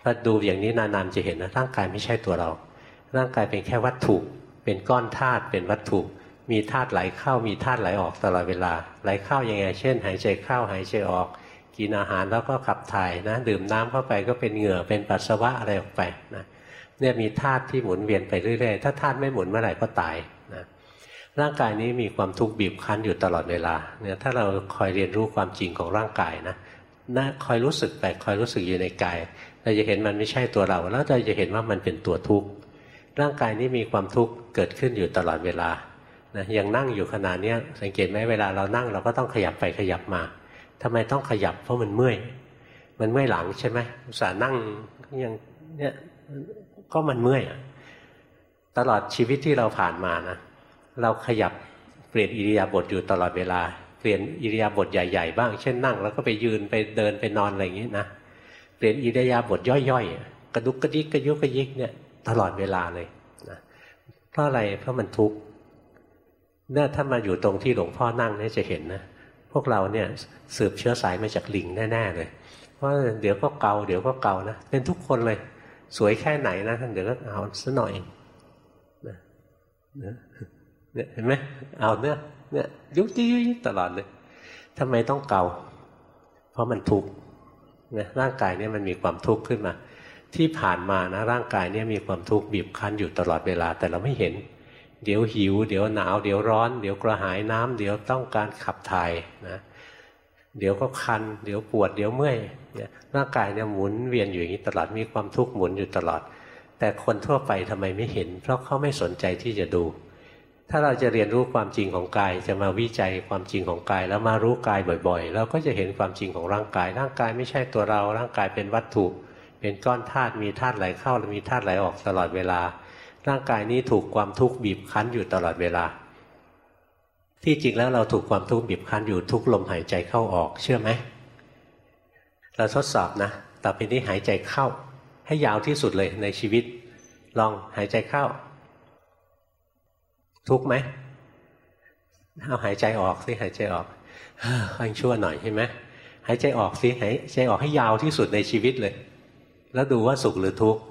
อดูอย่างนี้นานๆจะเห็นนะร่างกายไม่ใช่ตัวเราร่างกายเป็นแค่วัตถุเป็นก้อนธาตุเป็นวัตถุมีธาตุไหลเข้ามีธาตุไหลออกตลอดเวลาไหลเข้ายังไงเช่นหายใจเข้าหายใจออกกินอาหารแล้วก็ขับถ่ายนะดื่มน้ำเข้าไปก็เป็นเหงื่อเป็นปัสสาวะอะไรออกไปนะเนี่ยมีธาตุที่หมุนเวียนไปเรื่อยๆถ้าธาตุไม่หมุนเมื่อไหร่ก็ตายนะร่างกายนี้มีความทุกข์บีบคั้นอยู่ตลอดเวลาเนี่ยถ้าเราคอยเรียนรู้ความจริงของร่างกายนะนะคอยรู้สึกไปคอยรู้สึกอยู่ในกายเราจะเห็นมันไม่ใช่ตัวเราแล้วเราจะเห็นว่ามันเป็นตัวทุกข์ร่างกายนี้มีความทุกข์เกิดขึ้นอยู่ตลอดเวลานะยังนั่งอยู่ขนาดนี้สังเกตไหมเวลาเรานั่งเราก็ต้องขยับไปขยับมาทำไมต้องขยับเพราะมันเมื่อยมันเมื่อยหลังใช่ไหมอุตส่าห์นั่งยังเนี่ยก็มันเมื่อยตลอดชีวิตที่เราผ่านมานะเราขยับเปลี่ยนอิริยาบถอยู่ตลอดเวลาเปลี่ยนอิริยาบถใหญ่ๆบ้างเช่นนั่งแล้วก็ไปยืนไปเดินไปนอนอะไรอย่างนี้นะเปลี่ยนอิริยาบถย่อยๆกระดุกกระดิกกระยุกกระยิกเนี่ยตลอดเวลาเลยนะเพราะอะไรเพราะมันทุกข์เนี่ยถ้ามาอยู่ตรงที่หลวงพ่อนั่งเนี่ยจะเห็นนะพวกเราเนี่ยสืบเชื้อสายมาจากลิงแน่ๆเลยเพราะเดี๋ยวก็เกาเดี๋ยวก็เกานะเป็นทุกคนเลยสวยแค่ไหนนะเดี๋ยวก็เอาซะหน่อยนะเนี่ยเห็นไหมเอาเนี่ยเนี่ยยุบยุบตลอดเลยทำไมต้องเกาเพราะมันทุกข์นะร่างกายเนี่ยมันมีความทุกข์ขึ้นมาที่ผ่านมานะร่างกายเนี่ยมีความทุกข์บีบคั้นอยู่ตลอดเวลาแต่เราไม่เห็นเดี๋ยวหิวเดี๋ยวหนาวเดี๋ยวร้อนเดี๋ยวกระหายน้ำเดี๋ยวต้องการขับถ่ายนะเดี๋ยวก็คันเดี๋ยวปวดเดี๋ยวเมื่อยเนี่ยร่างกายเนี่ยหมุนเวียนอยู่อย่างนี้ตลอดมีความทุกข์หมุนอยู่ตลอดแต่คนทั่วไปทำไมไม่เห็นเพราะเขาไม่สนใจที่จะดูถ้าเราจะเรียนรู้ความจริงของกายจะมาวิจัยความจริงของกายแล้วมารู้กายบ่อยๆเราก็จะเห็นความจริงของร่างกายร่างกายไม่ใช่ตัวเราร่างกายเป็นวัตถุเป็นก้อนธาตุมีธาตุไหลเข้าและมีธาตุไหลออกตลอดเวลาร่างกายนี้ถูกความทุกข์บีบคั้นอยู่ตลอดเวลาที่จริงแล้วเราถูกความทุกข์บีบคั้นอยู่ทุกลมหายใจเข้าออกเชื่อไหมเราทดสอบนะต่อไปนี้หายใจเข้าให้ยาวที่สุดเลยในชีวิตลองหายใจเข้าทุกข์ไหมเอาหายใจออกสิหายใจออกค่อยชั่วหน่อยใช่ไหมหายใจออกสิหายใจออกให้ยาวที่สุดในชีวิตเลยแล้วดูว่าสุขหรือทุกข์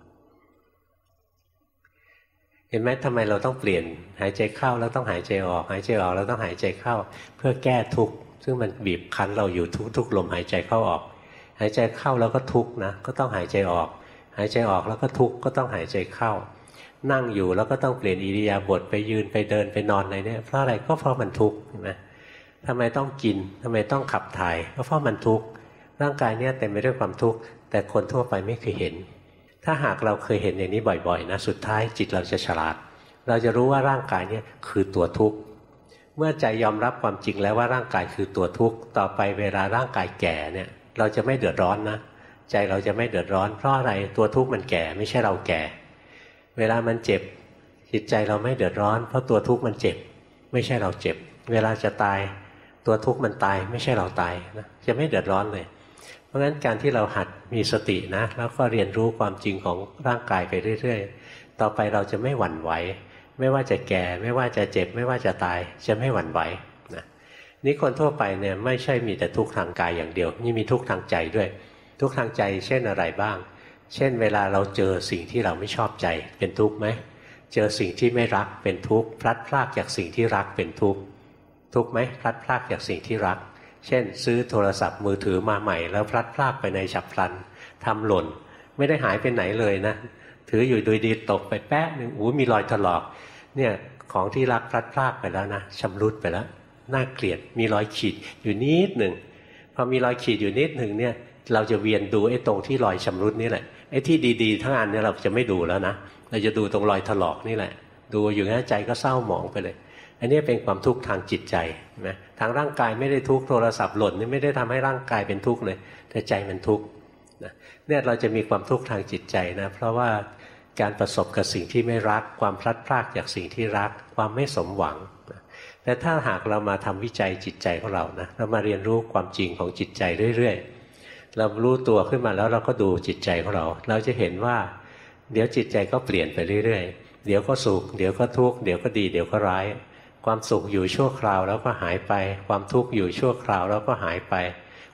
เห็นไหมทำไมเราต้องเปลี่ยนหายใจเข้าแล้วต้องหายใจออกหายใจออกแล้วต้องหายใจเข้าเพื่อแก้ทุกข์ซึ่งมันบีบคั้นเราอยู่ทุกๆลมหายใจเข้าออกหายใจเข้าแล้วก็ทุกข์นะก็ต้องหายใจออกหายใจออกแล้วก็ทุกข์ก็ต้องหายใจเข้านั่งอยู่แล้วก็ต้องเปลี่ยนอิริยาบถไปยืนไปเดินไปนอนอะไรเนี่ยเพราะอะไรก็เพราะมันทุกข์เห็นไหมทำไมต้องกินทำไมต้องขับถ่ายก็เพราะมันทุกข์ร่างกายเนี่ยเต็มไปด้วยความทุกข์แต่คนทั่วไปไม่เคยเห็นถ้าหากเราเคยเห็นอย่างนี้บ่อยๆนะสุดท้ายจิตเราจะฉลาดเราจะรู้ว่าร่างกายเนี่ยคือตัวทุกข์เมื่อใจยอมรับความจริงแล้วว่าร่างกายคือตัวทุกข์ต่อไปเวลาร่างกายแก่เนี่ยเราจะไม่เดือดร้อนนะใจเราจะไม่เดือดร้อนเพราะอะไรตัวทุกข์มันแก่ไม่ใช่เราแก่เวลามันเจ็บจิตใจเราไม่เดือดร้อนเพราะตัวทุกข์มันเจ็บไม่ใช่เราเจ็บเวลาจะตายตัวทุกข์มันตายไม่ใช่เราตายนะจะไม่เดือดร้อนเลยเพราะฉะนั้นการที่เราหัดมีสตินะแล้วก็เรียนรู้ความจริงของร่างกายไปเรื่อยๆต่อไปเราจะไม่หวั่นไหวไม่ว่าจะแก่ไม่ว่าจะเจ็บไม่ว่าจะตายจะไม่หวั่นไหวนะนี่คนทั่วไปเนี่ยไม่ใช่มีแต่ทุกข์ทางกายอย่างเดียวนี่มีทุกข์ทางใจด้วยทุกข์ทางใจเช่นอะไรบ้างเช่นเวลาเราเจอสิ่งที่เราไม่ชอบใจเป็นทุกข์ไหมเจอสิ่งที่ไม่รักเป็นทุกข์พลัดพรากจากสิ่งที่รักเป็นทุกข์ทุกข์ไหมพลัดพรากจากสิ่งที่รักเช่นซื้อโทรศัพท์มือถือมาใหม่แล้วพลัดพรากไปในฉับพลันทำหล่นไม่ได้หายไปไหนเลยนะถืออยู่โดยดีตกไปแป๊ะนึงอู้มีรอยถลอกเนี่ยของที่รักพลัดพรากไปแล้วนะชำรุดไปแล้วน่าเกลียดมีรอยขีดอยู่นิดหนึ่งพอมีรอยขีดอยู่นิดหนึ่งเนี่ยเราจะเวียนดูไอ้ตรงที่รอยชำรุดนี่แหละไอ้ที่ดีๆทั้งอันเนี่ยเราจะไม่ดูแล้วนะเราจะดูตรงรอยถลอกนี่แหละดูอยู่งั้นใจก็เศร้าหมองไปเลยอันนี้เป็นความทุกข์ทางจิตใจนะทางร่างกายไม่ได้ทุกข์โทรศัพท์หล่นนี่ไม่ได้ทำให้ร่างกายเป็นทุกข์เลยแต่ใจมันทุกข์นะเนี่ยเราจะมีความทุกข์ทางจิตใจนะเพราะว่าการประสบกับสิ่งที่ไม่รักความพลัดพรากจากสิ่งที่รักความไม่สมหวังนะแต่ถ้าหากเรามาทำวิจัยจิตใจของเรานะเรามาเรียนรู้ความจริงของจิตใจเรื่อยๆเรารู้ตัวขึ้นมาแล้วเราก็ดูจิตใจของเราเราจะเห็นว่าเดี๋ยวจิตใจก็เปลี่ยนไปเรื่อยๆเดี๋ยวก็สุขเดี๋ยวก็ทุกข์เดี๋ยวก็ดีเดี๋ยวก็ร้ายความสุขอยู่ชั่วคราวแล้วก็หายไปความทุกข์อยู่ชั่วคราวแล้วก็หายไป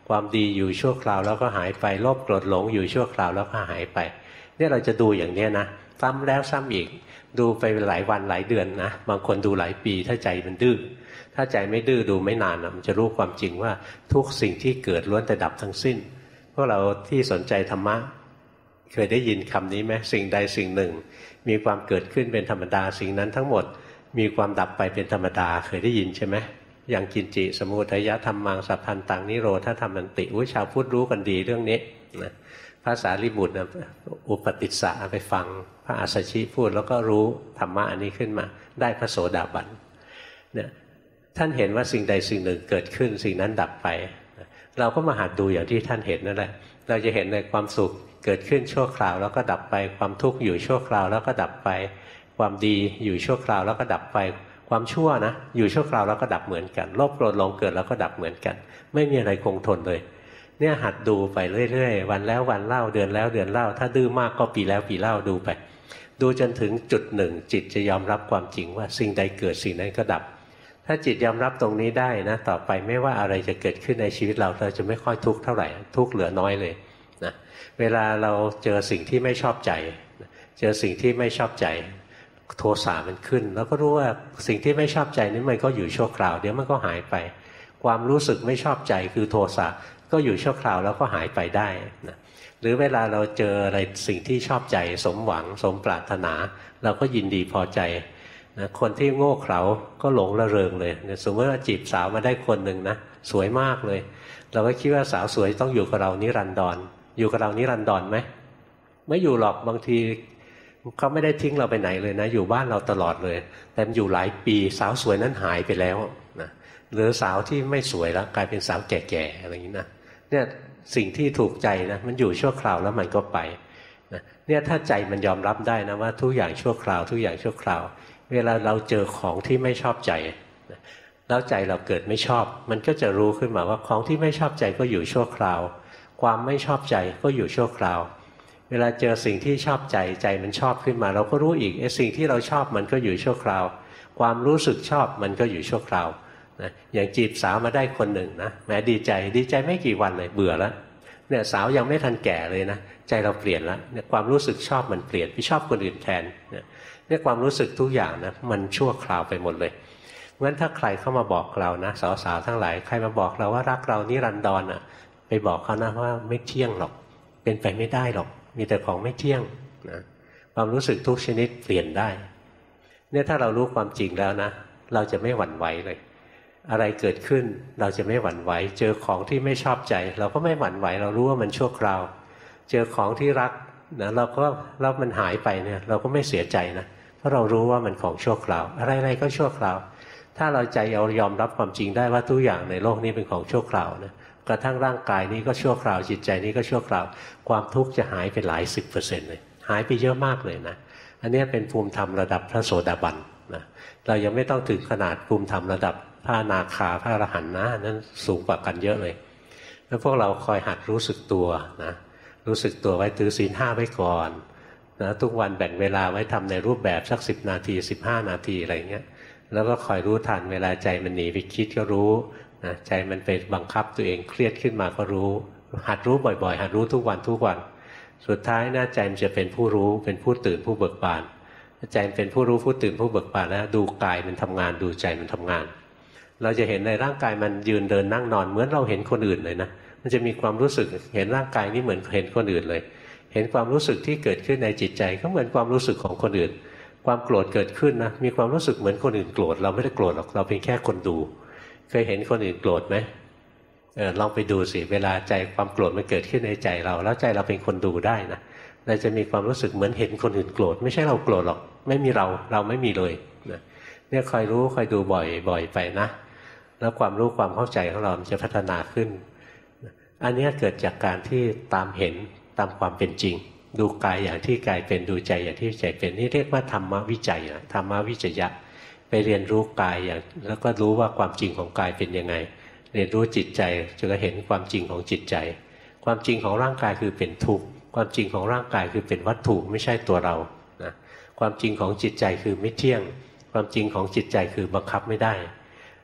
ความดีอยู่ชั่วคราวแล้วก็หายไปโลภโกรธหลงอยู่ชั่วคราวแล้วก็หายไปเนี่ยเราจะดูอย่างนี้นะซ้ำแล้วซ้ำอีกดูไปหลายวันหลายเดือนนะบางคนดูหลายปีถ้าใจมันดื้อถ้าใจไม่ดื้อดูไม่นานนะมันจะรู้ความจริงว่าทุกสิ่งที่เกิดล้วนแต่ดับทั้งสิ้นพวกเราที่สนใจธรรมะเคยได้ยินคำนี้ไหมสิ่งใดสิ่งหนึ่งมีความเกิดขึ้นเป็นธรรมดาสิ่งนั้นทั้งหมดมีความดับไปเป็นธรรมดาเคยได้ยินใช่ไหมอย่างกินจิสมุทัยธรรมังสัพพันตังนิโรธาธรรมันติอุ้ยชาวพุทธรู้กันดีเรื่องนี้นะพระสารีบุตรนะอุปติสสะไปฟังพระอัสสชิพูดแล้วก็รู้ธรรมะอันนี้ขึ้นมาได้พระโสดาบันเนี่ยท่านเห็นว่าสิ่งใดสิ่งหนึ่งเกิดขึ้นสิ่งนั้นดับไปเราก็มาหัดดูอย่างที่ท่านเห็นนั่นแหละเราจะเห็นในความสุขเกิดขึ้นชั่วคราวแล้วก็ดับไปความทุกข์อยู่ชั่วคราวแล้วก็ดับไปความดีอยู่ชั่วคราวแล้วก็ดับไปความชั่วนะอยู่ชั่วคราวแล้วก็ดับเหมือนกันโลภโกรธหลงเกิดแล้วก็ดับเหมือนกันไม่มีอะไรคงทนเลยเนี่ยหัดดูไปเรื่อยๆวันแล้ววันเล่าเดือนแล้วเดือนเล่าถ้าดื้อมากก็ปีแล้วปีเล่าดูไปดูจนถึงจุดหนึ่งจิตจะยอมรับความจริงว่าสิ่งใดเกิดสิ่งนั้นก็ดับถ้าจิตยอมรับตรงนี้ได้นะต่อไปไม่ว่าอะไรจะเกิดขึ้นในชีวิตเราเราจะไม่ค่อยทุกข์เท่าไหร่ทุกข์เหลือน้อยเลยนะเวลาเราเจอสิ่งที่ไม่ชอบใจเจอสิ่งที่ไม่ชอบใจโทสะมันขึ้นแล้วก็รู้ว่าสิ่งที่ไม่ชอบใจนี้มันก็อยู่ชั่วคราวเดี๋ยวมันก็หายไปความรู้สึกไม่ชอบใจคือโทสะก็อยู่ชั่วคราวแล้วก็หายไปได้นะหรือเวลาเราเจออะไรสิ่งที่ชอบใจสมหวังสมปรารถนาเราก็ยินดีพอใจนะคนที่โง่เขลาก็หลงระเริงเลยสมมติว่าจีบสาวมาได้คนหนึ่งนะสวยมากเลยเราก็คิดว่าสาวสวยต้องอยู่กับเรานิรันดรอยู่กับเรานิรันดรไหมไม่อยู่หรอกบางทีเขาไม่ได้ทิ้งเราไปไหนเลยนะอยู่บ้านเราตลอดเลยแต่อยู่หลายปีสาวสวยนั้นหายไปแล้วนะหรือสาวที่ไม่สวยแล้วกลายเป็นสาวแก่ๆอะไรอย่างนี้นะเนี่ยสิ่งที่ถูกใจนะมันอยู่ชั่วคราวแล้วมันก็ไปนะเนี่ยถ้าใจมันยอมรับได้นะว่าทุกอย่างชั่วคราวทุกอย่างชั่วคราวเวลาเราเจอของที่ไม่ชอบใจนะแล้วใจเราเกิดไม่ชอบมันก็จะรู้ขึ้นมาว่าของที่ไม่ชอบใจก็อยู่ชั่วคราวความไม่ชอบใจก็อยู่ชั่วคราวเวลาเจอสิ่งที่ชอบใจใจมันชอบขึ้นมาเราก็รู้อีกไอ้สิ่งที่เราชอบมันก็อยู่ชั่วคราวความรู้สึกชอบมันก็อยู่ชั่วคราวนะอย่างจีบสาวมาได้คนหนึ่งนะแม้ดีใจดีใจไม่กี่วันเลยเบื่อแล้วเนี่ยสาวยังไม่ทันแก่เลยนะใจเราเปลี่ยนแล้วเนี่ยความรู้สึกชอบมันเปลี่ยนไปชอบคนอื่นแทนเนี่ยเนี่ยความรู้สึกทุกอย่างนะมันชั่วคราวไปหมดเลยงั้นถ้าใครเข้ามาบอกเรานะสาวๆทั้งหลายใครมาบอกเราว่ารักเรานิรันดรอ่ะไปบอกเขานะว่าไม่เที่ยงหรอกเป็นไปไม่ได้หรอกมีแต่ของไม่เที่ยงนะความรู้สึกทุกชนิดเปลี่ยนได้เนี่ยถ้าเรารู้ความจริงแล้วนะเราจะไม่หวั่นไหวเลยอะไรเกิดขึ้นเราจะไม่หวั่นไหวเจอของที่ไม่ชอบใจเราก็ไม่หวั่นไหวเรารู้ว่ามันชั่วคราวเจอของที่รักนะเราก็แล้วมันหายไปเนี่ยเราก็ไม่เสียใจนะเพราะเรารู้ว่ามันของชั่วคราวอะไรๆก็ชั่วคราวถ้าเราใจเรายอมรับความจริงได้ว่าทุกอย่างในโลกนี้เป็นของชั่วคราวนะกระทั่งร่างกายนี้ก็ชั่วคราวจิตใจนี้ก็ชั่วคราวความทุกข์จะหายไปหลายสิบเปอร์เซ็นต์เลยหายไปเยอะมากเลยนะอันนี้เป็นภูมิธรรมระดับพระโสดาบันนะเรายังไม่ต้องถึงขนาดภูมิธรรมระดับพระอนาคาพระอรหันต์นะนั้นสูงกว่ากันเยอะเลยแล้วพวกเราคอยหัดรู้สึกตัวนะรู้สึกตัวไว้ถือศีลห้าไว้ก่อนนะทุกวันแบ่งเวลาไว้ทำในรูปแบบสักสิบนาทีสิบห้านาทีอะไรเงี้ยแล้วก็คอยรู้ทันเวลาใจมันหนีไปคิดก็รู้นะใจมันไปบังคับตัวเองเครียดขึ้นมาก็รู้หัดรู้บ่อยๆหัดรู้ทุกวันทุกวันสุดท้ายนะใจมันจะเป็นผู้รู้เป็นผู้ตื่นผู้เบิกบานใจมันเป็นผู้รู้ผู้ตื่นผู้เบิกบานแล้วดูกายมันทำงานดูใจมันทำงานเราจะเห็นในร่างกายมันยืนเดินนั่งนอนเหมือนเราเห็นคนอื่นเลยนะมันจะมีความรู้สึกเห็นร่างกายนี้เหมือนเห็นคนอื่นเลยเห็นความรู้สึกที่เกิดขึ้นในจิตใจก็เหมือนความรู้สึกของคนอื่นความโกรธเกิดขึ้นนะมีความรู้สึกเหมือนคนอื่นโกรธเราไม่ได้โกรธหรอกเราเป็นแค่คนดูเคยเห็นคนอื่นโกรธไหมเออลองไปดูสิเวลาใจความโกรธมันเกิดขึ้นในใจเราแล้วใจเราเป็นคนดูได้นะเราจะมีความรู้สึกเหมือนเห็นคนอื่นโกรธไม่ใช่เราโกรธหรอกไม่มีเราเราไม่มีเลยนะเนี่ยคอยรู้คอยดูบ่อยบ่อยไปนะแล้วความรู้ความเข้าใจของเราจะพัฒนาขึ้นอันนี้เกิดจากการที่ตามเห็นตามความเป็นจริงดูกายอย่างที่กายเป็นดูใจอย่างที่ใจเป็นนี่เรียกว่าธรรมวิจัยนะธรรมวิจยะไปเรียนรู้กายอย่างแล้วก็รู้ว่าความจริงของกายเป็นยังไงเรียนรู้จิตใจจะเห็นความจริงของจิตใจความจริงของร่างกายคือเป็นทุกข์ความจริงของร่างกายคือเป็นวัตถุไม่ใช่ตัวเรานะความจริงของจิตใจคือไม่เที่ยงความจริงของจิตใจคือบังคับไม่ได้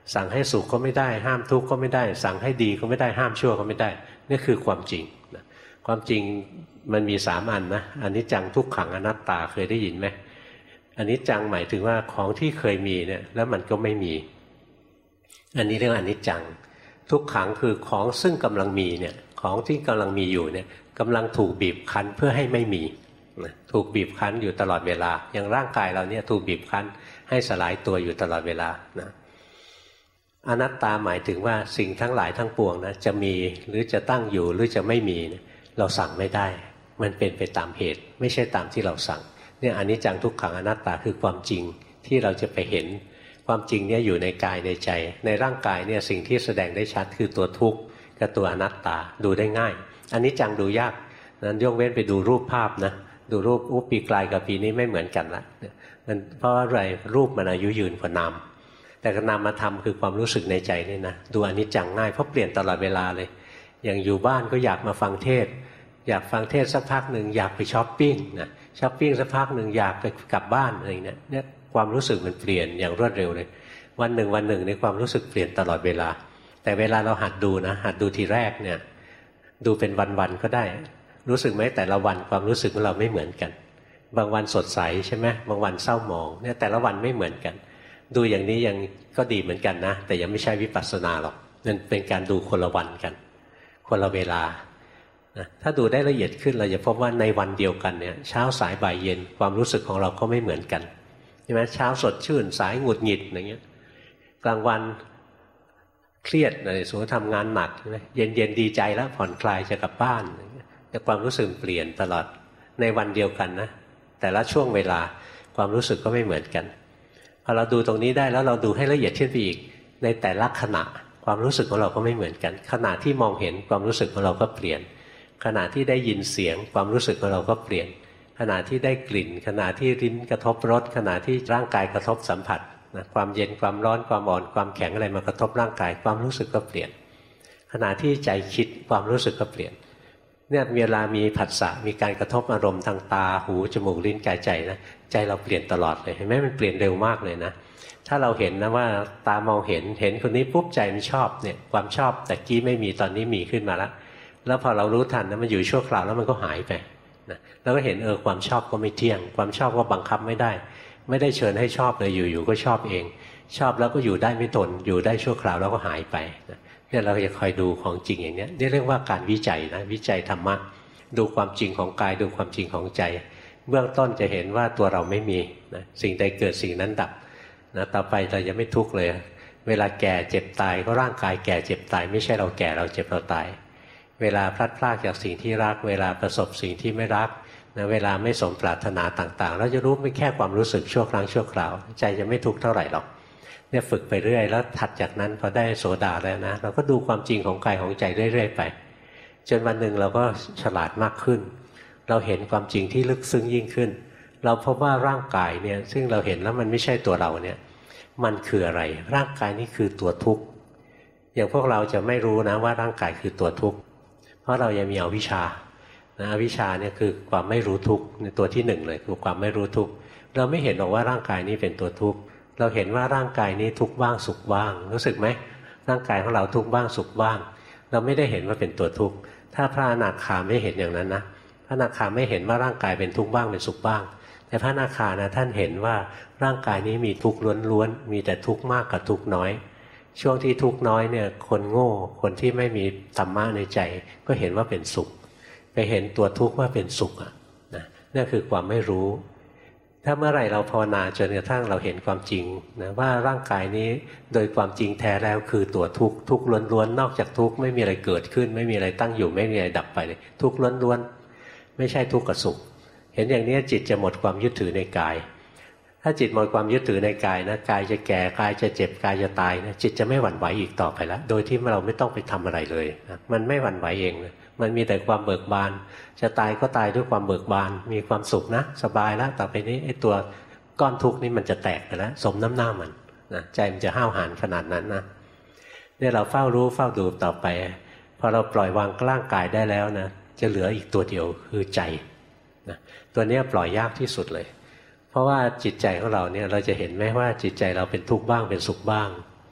สั่งให้สุขก็ไม่ได้ห้ามทุกข์ก็ไม่ได้สั่งให้ดีก็ไม่ได้ห้ามชั่วก็ไม่ได้นี่คือความจริงนะความจริงมันมีสามอันนะอนิจจังทุกขังอนัตตาเคยได้ยินไหมอนิจจังหมายถึงว่าของที่เคยมีเนี่ยแล้วมันก็ไม่มีอันนี้เรียกว่าอนิจจังทุกขังคือของซึ่งกำลังมีเนี่ยของที่กำลังมีอยู่เนี่ยกำลังถูกบีบคั้นเพื่อให้ไม่มีถูกบีบคั้นอยู่ตลอดเวลาอย่างร่างกายเราเนี่ยถูกบีบคั้นให้สลายตัวอยู่ตลอดเวลานะอนัตตาหมายถึงว่าสิ่งทั้งหลายทั้งปวงนะจะมีหรือจะตั้งอยู่หรือจะไม่มีเราสั่งไม่ได้มันเป็นไปตามเหตุไม่ใช่ตามที่เราสั่งเนี่ยอนิจจังทุกขังอนัตตาคือความจริงที่เราจะไปเห็นความจริงเนี่ยอยู่ในกายในใจในร่างกายเนี่ยสิ่งที่แสดงได้ชัดคือตัวทุกข์กับตัวอนัตตาดูได้ง่ายอนิจจังดูยากนั้นยกเว้นไปดูรูปภาพนะดูรูปอุ๊ปีกลายกับปีนี้ไม่เหมือนกันละมันเพราะอะไรรูปมันอายุยืนกว่านามแต่นามธรรมคือความรู้สึกในใจนี่นะดูอนิจจังง่ายเพราะเปลี่ยนตลอดเวลาเลยอย่างอยู่บ้านก็อยากมาฟังเทศอยากฟังเทศสักพักหนึ่งอยากไปช้อปปิ้งนะช้อปปิ้งสักพักหนึ่งอยากไปกลับบ้านอะไรเงี้ยเนี่ยความรู้สึกมันเปลี่ยนอย่างรวดเร็วเลยวันหนึ่งวันหนึ่งในความรู้สึกเปลี่ยนตลอดเวลาแต่เวลาเราหัดดูนะหัดดูทีแรกเนี่ยดูเป็นวันๆก็ได้รู้สึกไหมแต่ละวันความรู้สึกของเราไม่เหมือนกันบางวันสดใสใช่ไหมบางวันเศร้าหมองเนี่ยแต่ละวันไม่เหมือนกันดูอย่างนี้ยังก็ดีเหมือนกันนะแต่ยังไม่ใช่วิปัสสนาหรอกนั่นเป็นการดูคนละวันกันคนละเวลาถ้าดูได้ละเอียดขึ้นเราจะพบว่าในวันเดียวกันเนี่ยเช้าสายบ่ายเย็นความรู้สึกของเราก็ไม่เหมือนกันใช่ไหมเช้าสดชื่นสายหงุดหงิดอย่างเงี้ยกลางวันเครียดอะไรสมมติทำงานหนักใช่ไหมเย็นเย็นดีใจแล้วผ่อนคลายจะกลับบ้านแต่ความรู้สึกเปลี่ยนตลอดในวันเดียวกันนะแต่ละช่วงเวลาความรู้สึกก็ไม่เหมือนกันพอเราดูตรงนี้ได้แล้วเราดูให้ละเอียดขึ้นไปอีกในแต่ละขณะความรู้สึกของเราก็ไม่เหมือนกันขณะที่มองเห็นความรู้สึกของเราก็เปลี่ยนขณะที่ได้ยินเสียงความรู้สึกของเราก็เปลี่ยนขณะที่ได้กลิ่นขณะที่ลิ้นกระทบรสขณะที่ร่างกายกระทบสัมผัสนะความเย็นความร้อนความอ่อนความแข็งอะไรมากระทบร่างกายความรู้สึกก็เปลี่ยนขณะที่ใจคิดความรู้สึกก็เปลี่ยนเนี่ยเวลามีผัสสะมีการกระทบอารมณ์ทางตาหูจมูกลิ้นกายใจนะใจเราเปลี่ยนตลอดเลยเห็นไหมมันเปลี่ยนเร็วมากเลยนะถ้าเราเห็นนะว่าตามองเห็นเห็นคนนี้ปุ๊บใจมันชอบเนี่ยความชอบแต่กี้ไม่มีตอนนี้มีขึ้นมาแล้วแล้วพอเรารู้ทันนะมันอยู่ชั่วคราวแล้วมันก็หายไปนะแล้วก็เห็นเออความชอบก็ไม่เที่ยงความชอบก็บังคับไม่ได้ไม่ได้เชิญให้ชอบเลยอยู่ๆก็ชอบเองชอบแล้วก็อยู่ได้ไม่ทนอยู่ได้ชั่วคราวแล้วก็หายไปนะเนี่ยเราจะคอยดูของจริงอย่างนี้นี่เรียกว่าการวิจัยนะวิจัยธรรมะดูความจริงของกายดูความจริงของใจเบื้องต้นจะเห็นว่าตัวเราไม่มีนะสิ่งใดเกิดสิ่งนั้นดับนะต่อไปเราจะไม่ทุกข์เลยเวลาแก่เจ็บตายก็ร่างกายแก่เจ็บตายไม่ใช่เราแก่เราเจ็บเราตายเวลาพลัดพรากจากสิ่งที่รักเวลาประสบสิ่งที่ไม่รักนะเวลาไม่สมปรารถนาต่างๆเราจะรู้ไม่แค่ความรู้สึกชั่วครั้งชั่วคราวใจจะไม่ทุกข์เท่าไหร่หรอกเนี่ยฝึกไปเรื่อยแล้วถัดจากนั้นพอได้โสดาแล้วนะเราก็ดูความจริงของกายของใจเรื่อยๆไปจนวันหนึ่งเราก็ฉลาดมากขึ้นเราเห็นความจริงที่ลึกซึ้งยิ่งขึ้นเราพบว่าร่างกายเนี่ยซึ่งเราเห็นแล้วมันไม่ใช่ตัวเราเนี่ยมันคืออะไรร่างกายนี้คือตัวทุกข์อย่างพวกเราจะไม่รู้นะว่าร่างกายคือตัวทุกข์เพราะเรายังมีอวิชชานะอวิชชาเนี่ยคือความไม่รู้ทุกข์ในตัวที่หนึ่งเลยคือความไม่รู้ทุกข์เราไม่เห็นหรอกว่าร่างกายนี้เป็นตัวทุกข์เราเห็นว่าร่างกายนี้ทุกข์บ้างสุขบ้างรู้สึกไหมร่างกายของเราทุกข์บ้างสุขบ้างเราไม่ได้เห็นว่าเป็นตัวทุกข์ถ้าพระอนาคาไม่เห็นอย่างนั้นนะพระอนาคาไม่เห็นว่าร่างกายเป็นทุกข์บ้างเป็นสุขบ้างแต่พระอนาคานะท่านเห็นว่าร่างกายนี้มีทุกข์ล้วนๆมีแต่ทุกข์มากกับทุกข์น้อยช่วงที่ทุกข์น้อยเนี่ยคนโง่คนที่ไม่มีธรรมะในใจก็เห็นว่าเป็นสุขไปเห็นตัวทุกข์ว่าเป็นสุขอ่ะนะนั่นคือความไม่รู้ถ้าเมื่อไหร่เราภาวนาจนกระทั่งเราเห็นความจริงนะว่าร่างกายนี้โดยความจริงแท้แล้วคือตัวทุกข์ทุกข์ล้วนๆนอกจากทุกข์ไม่มีอะไรเกิดขึ้นไม่มีอะไรตั้งอยู่ไม่มีอะไรดับไปเลยทุกข์ล้วนๆไม่ใช่ทุกข์กับสุขเห็นอย่างนี้จิตจะหมดความยึดถือในกายถ้าจิตหมดความยึดถือในกายนะกายจะแก่กายจะเจ็บกายจะตายนะจิตจะไม่หวั่นไหวอีกต่อไปแล้วโดยที่เราไม่ต้องไปทำอะไรเลยนะมันไม่หวั่นไหวเองเลยมันมีแต่ความเบิกบานจะตายก็ตายด้วยความเบิกบานมีความสุขนะสบายแล้วต่อไปนี้ไอ้ตัวก้อนทุกข์นี่มันจะแตกไปแล้วสมน้ำหน้ามันนะใจมันจะห้าวหาญขนาดนั้นนะเนี่ยเราเฝ้ารู้เฝ้าดูต่อไปพอเราปล่อยวางร่างกายได้แล้วนะจะเหลืออีกตัวเดียวคือใจนะตัวนี้ปล่อยยากที่สุดเลยเพราะว่าจิตใจของเราเนี่ยเราจะเห็นไหมว่าจิตใจเราเป็นทุกข์บ้างเป็นสุขบ้าง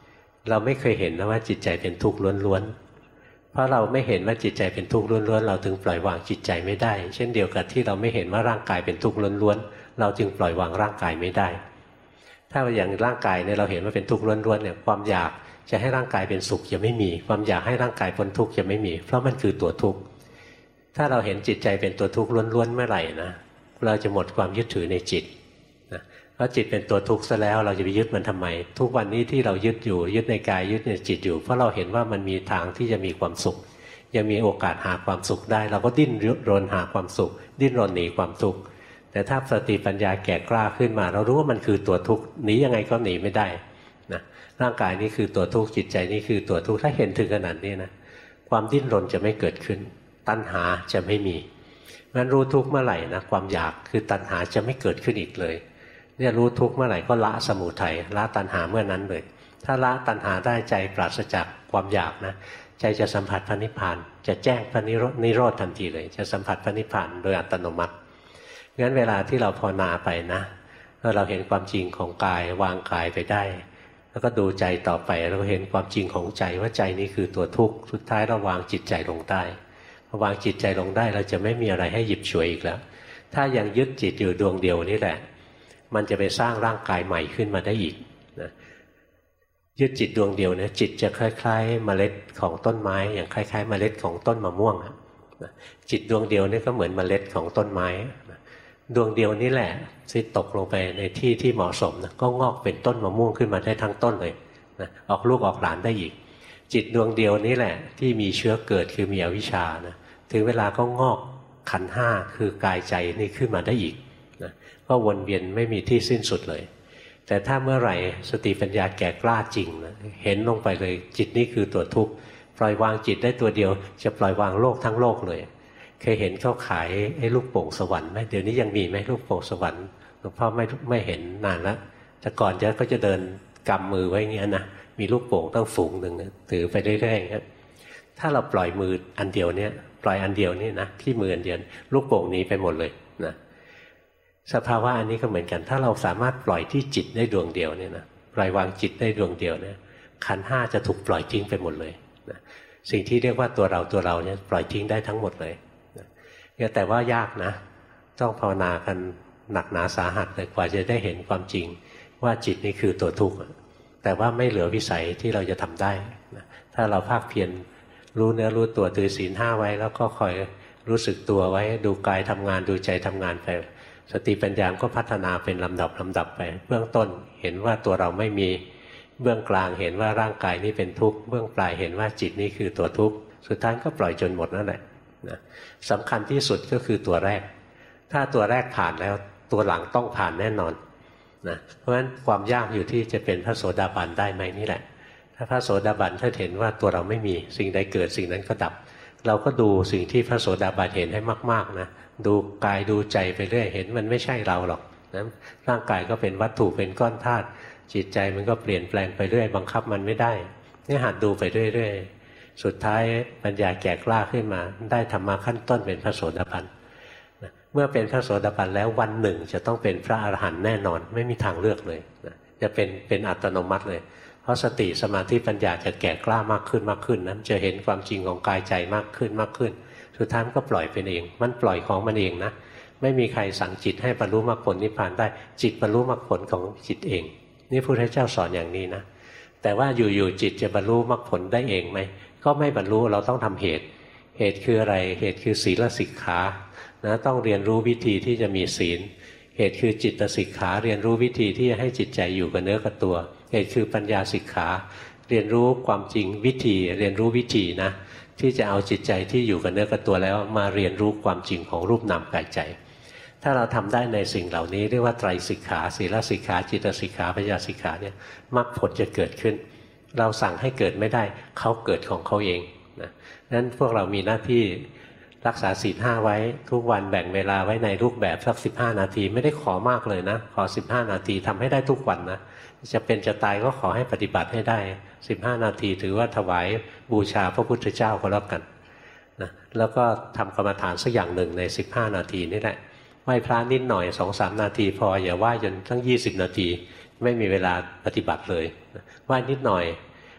เราไม่เคยเห็นนะว่าจิตใจเป็นทุกข์ล้วนๆเพราะเราไม่เห็นว่าจิตใจเป็นทุกข์ล้วนๆเราถึงปล่อยวางจิตใจไม่ได้เช่นเดียวกับที่เราไม่เห็นว่าร่างกายเป็นทุกข์ล้วนๆเราจึงปล่อยวางร่างกายไม่ได้ถ้าอย่างร่างกายเนี่ยเราเห็นว่าเป็นทุกข์ล้วนๆเนี่ยความอยากจะให้ร่างกายเป็นสุขจะไม่มีความอยากให้ร่างกายพ้นทุกข์จะไม่มีเพราะมันคือตัวทุกข์ถ้าเราเห็นจิตใจเป็นตัวทุกข์ล้วนๆเมื่อไหร่นะเราจะหมดความยึดถือในจิตนะเพราะจิตเป็นตัวทุกข์ซะแล้วเราจะไปยึดมันทำไมทุกวันนี้ที่เรายึดอยู่ยึดในกายยึดในจิตอยู่เพราะเราเห็นว่ามันมีทางที่จะมีความสุขยังมีโอกาสหาความสุขได้เราก็ดิ้นรนหาความสุขดิ้นรนหนีความทุกข์แต่ถ้าสติปัญญาแก่กล้าขึ้นมาเรารู้ว่ามันคือตัวทุกข์หนียังไงก็หนีไม่ได้นะร่างกายนี้คือตัวทุกข์จิตใจนี้คือตัวทุกข์ถ้าเห็นถึงขนาดนี้นะความดิ้นรนจะไม่เกิดขึ้นตัณหาจะไม่มีงั้นรู้ทุกข์เมื่อไหร่นะความอยากคือตัณหาจะไม่เกิดขึ้นอีกเลยเนี่ยรู้ทุกข์เมื่อไหร่ก็ละสมุทัยละตัณหาเมื่อนั้นเลยถ้าละตัณหาได้ใจปราศจากความอยากนะใจจะสัมผัสพระนิพพานจะแจ้งพระนิโรธทันทีเลยจะสัมผัสพระนิพพานโดยอัตโนมัติงั้นเวลาที่เราภาวนาไปนะเราเห็นความจริงของกายวางกายไปได้แล้วก็ดูใจต่อไปเราเห็นความจริงของใจว่าใจนี้คือตัวทุกข์สุดท้ายเราวางจิตใจลงได้พอวางจิตใจลงได้เราจะไม่มีอะไรให้หยิบฉวยอีกแล้วถ้ายังยึดจิตอยู่ดวงเดียวนี่แหละมันจะไปสร้างร่างกายใหม่ขึ้นมาได้อีกนะยึดจิตดวงเดียวเนี่ยจิตจะคล้ายๆเมล็ดของต้นไม้อย่างคล้ายๆเมล็ดของต้นมะม่วงนะจิตดวงเดียวนี่ก็เหมือนเมล็ดของต้นไม้นะดวงเดียวนี่แหละที่ตกลงไปในที่ที่เหมาะสมนะก็งอกเป็นต้นมะม่วงขึ้นมาได้ทั้งต้นเลยนะออกลูกออกหลานได้อีกจิตดวงเดียวนี้แหละที่มีเชื้อเกิดคือมีอวิชชานะถึงเวลาก็งอกขันธ์ห้าคือกายใจนี่ขึ้นมาได้อีกนะก็วนเวียนไม่มีที่สิ้นสุดเลยแต่ถ้าเมื่อไหร่สติปัญญาแก่กล้าจริงนะเห็นลงไปเลยจิตนี่คือตัวทุกข์ปล่อยวางจิตได้ตัวเดียวจะปล่อยวางโลกทั้งโลกเลยเคยเห็นเขาขายไอ้ลูกโป่งสวรรค์ไหมเดี๋ยวนี้ยังมีไหมลูกโป่งสวรรค์หลวงพ่อไม่ไม่เห็นนานแล้วแต่ก่อนจะก็จะเดินกำมือไว้อย่างนี้นะมีลูกโป่งตั้งฝูงหนึ่งถือไปเรื่อยๆครับถ้าเราปล่อยมืออันเดียวเนี่ยปล่อยอันเดียวนี่นะที่มืออันเดียวลูกโป่งนี้ไปหมดเลยนะสภาวะอันนี้ก็เหมือนกันถ้าเราสามารถปล่อยที่จิตได้ดวงเดียวเนี่ยนะปล่อยวางจิตได้ดวงเดียวเนี่ยขันธ์ห้าจะถูกปล่อยทิ้งไปหมดเลยนะสิ่งที่เรียกว่าตัวเราตัวเราเนี่ยปล่อยทิ้งได้ทั้งหมดเลยนะแต่ว่ายากนะต้องภาวนากันหนักหนาสาหัสเลยกว่าจะได้เห็นความจริงว่าจิตนี่คือตัวทุกข์แต่ว่าไม่เหลือวิสัยที่เราจะทำได้นะถ้าเราภาคเพียรรู้เนื้อรู้ตัวถือศีลห้าไว้แล้วก็คอยรู้สึกตัวไว้ดูกายทำงานดูใจทำงานไปสติปัญญาก็พัฒนาเป็นลำดับลำดับไปเบื้องต้นเห็นว่าตัวเราไม่มีเบื้องกลางเห็นว่าร่างกายนี้เป็นทุกข์เบื้องปลายเห็นว่าจิตนี้คือตัวทุกข์สุดท้ายก็ปล่อยจนหมดนั่นแหละนะสำคัญที่สุดก็คือตัวแรกถ้าตัวแรกผ่านแล้วตัวหลังต้องผ่านแน่นอนนะเพราะฉะนั้นความยากอยู่ที่จะเป็นพระโสดาบันได้ไหมนี่แหละถ้าพระโสดาบันถ้าเห็นว่าตัวเราไม่มีสิ่งใดเกิดสิ่งนั้นก็ดับเราก็ดูสิ่งที่พระโสดาบันเห็นให้มากๆนะดูกายดูใจไปเรื่อยเห็นมันไม่ใช่เราหรอกนะร่างกายก็เป็นวัตถุเป็นก้อนธาตุจิตใจมันก็เปลี่ยนแปลงไปเรื่อยบังคับมันไม่ได้นี่หัดดูไปเรื่อยๆสุดท้ายปัญญาแก่กล้าขึ้นมาได้ธรรมะขั้นต้นเป็นพระโสดาบันเมื่อเป็นพระโสดาบันแล้ววันหนึ่งจะต้องเป็นพระอรหันต์แน่นอนไม่มีทางเลือกเลยนะจะเป็นเป็นอัตโนมัติเลยเพราะสติสมาธิปัญญาจะแก่กล้ามากขึ้นมากขึ้นนั้นจะเห็นความจริงของกายใจมากขึ้นมากขึ้นสุดท้ายมันก็ปล่อยเป็นเองมันปล่อยของมันเองนะไม่มีใครสั่งจิตให้บรรลุมรรคผลนิพพานได้จิตบรรลุมรรคผลของจิตเองนี่พระพุทธเจ้าสอนอย่างนี้นะแต่ว่าอยู่ๆจิตจะบรรลุมรรคผลได้เองไหมก็ไม่บรรลุเราต้องทำเหตุเหตุคืออะไรเหตุคือศีลสิกขานะต้องเรียนรู้วิธีที่จะมีศีลเหตุคือจิตสิกขาเรียนรู้วิธีที่จะให้จิตใจอยู่กับเนื้อกับตัวเหตุคือปัญญาสิกขาเรียนรู้ความจริงวิธีเรียนรู้วิธีนะที่จะเอาจิตใจที่อยู่กับเนื้อกับตัวแล้วมาเรียนรู้ความจริงของรูปนามกายใจถ้าเราทำได้ในสิ่งเหล่านี้เรียกว่าไตรสิกขาศีลสิกขาจิตสิกขาปัญญาสิกขาเนี่ยมรรคผลจะเกิดขึ้นเราสั่งให้เกิดไม่ได้เขาเกิดของเขาเองนะนั้นพวกเรามีหน้าที่รักษาศีลห้าไว้ทุกวันแบ่งเวลาไว้ในรูปแบบสักสิบห้านาทีไม่ได้ขอมากเลยนะขอสิบห้านาทีทำให้ได้ทุกวันนะจะเป็นจะตายก็ขอให้ปฏิบัติให้ได้สิบห้านาทีถือว่าถวายบูชาพระพุทธเจ้าก็แล้วกันนะแล้วก็ทำกรรมฐานสักอย่างหนึ่งในสิบห้านาทีนี่แหละไหว้พระนิดหน่อย สองสาม นาทีพออย่าไหว้จนทั้งยี่สิบนาทีไม่มีเวลาปฏิบัติเลยไหว้นิดหน่อย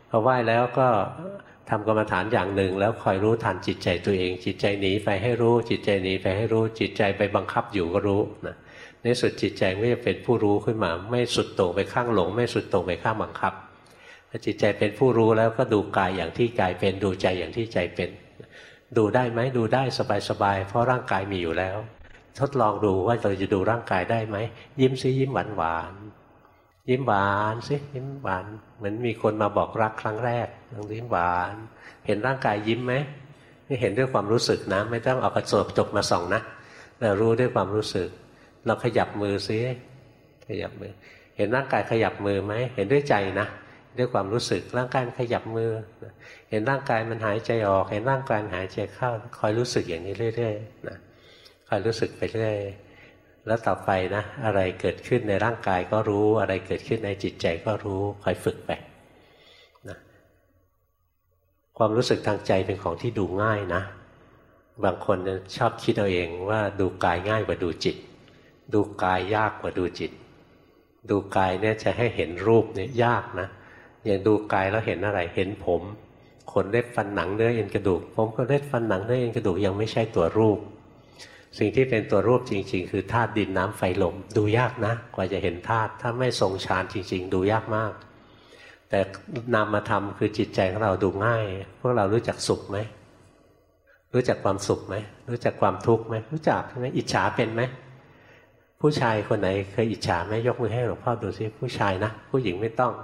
พอไหว้แล้วก็ทำกรรมฐานอย่างหนึ่งแล้วคอยรู้ทันจิตใจตัวเองจิตใจหนีไปให้รู้จิตใจหนีไปให้รู้จิตใจไปบังคับอยู่ก็รู้นะในสุดจิตใจไม่จะเป็นผู้รู้ขึ้นมาไม่สุดโต่งไปข้างหลงไม่สุดโต่งไปข้างบังคับถ้าจิตใจเป็นผู้รู้แล้วก็ดูกายอย่างที่กายเป็นดูใจอย่างที่ใจเป็นดูได้ไหมดูได้สบายๆเพราะร่างกายมีอยู่แล้วทดลองดูว่าเราจะดูร่างกายได้ไหมยิ้มซิยิ้มหวานหวานยิ้มหวานซิยิ้มหวานเหมือนมีคนมาบอกรักครั้งแรกลองยิ้มหวานเห็นร่างกายยิ้มไหมนี่เห็นด้วยความรู้สึกนะไม่ต้องเอากระจกจกมาส่องนะเรารู้ด้วยความรู้สึกเราขยับมือซิขยับมือเห็นร่างกายขยับมือไหมเห็นด้วยใจนะด้วยความรู้สึกร่างกายมันขยับมือเห็นร่างกายมันหายใจออกเห็นร่างกายหายใจเข้าคอยรู้สึกอย่างนี้เรื่อยๆนะคอยรู้สึกไปเรื่อยแล้วต่อไปนะอะไรเกิดขึ้นในร่างกายก็รู้อะไรเกิดขึ้นในจิตใจก็รู้คอยฝึกไปนะความรู้สึกทางใจเป็นของที่ดูง่ายนะบางคนชอบคิดเอาเองว่าดูกายง่ายกว่าดูจิตดูกายยากกว่าดูจิตดูกายเนี่ยจะให้เห็นรูปเนี่ยยากนะอย่างดูกายแล้วเห็นอะไรเห็นผมขนเล็บฟันหนังเนื้อเอ็นกระดูกผมขนเล็บฟันหนังเนื้อเอ็นกระดูกยังไม่ใช่ตัวรูปสิ่งที่เป็นตัวรูปจริงๆคือธาตุดินน้ำไฟลมดูยากนะกว่าจะเห็นธาตุถ้าไม่ทรงฌานจริงๆดูยากมากแต่นามธรรมคือจิตใจของเราดูง่ายพวกเรารู้จักสุขไหมรู้จักความสุขไหมรู้จักความทุกข์ไหมรู้จักใช่ไหมอิจฉาเป็นไหมผู้ชายคนไหนเคยอิจฉาไหมยกมือให้หลวงพ่อดูซิผู้ชายนะผู้หญิงไม่ต้อง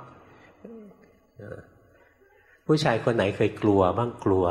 ผู้ชายคนไหนเคยกลัวบ้างกลัว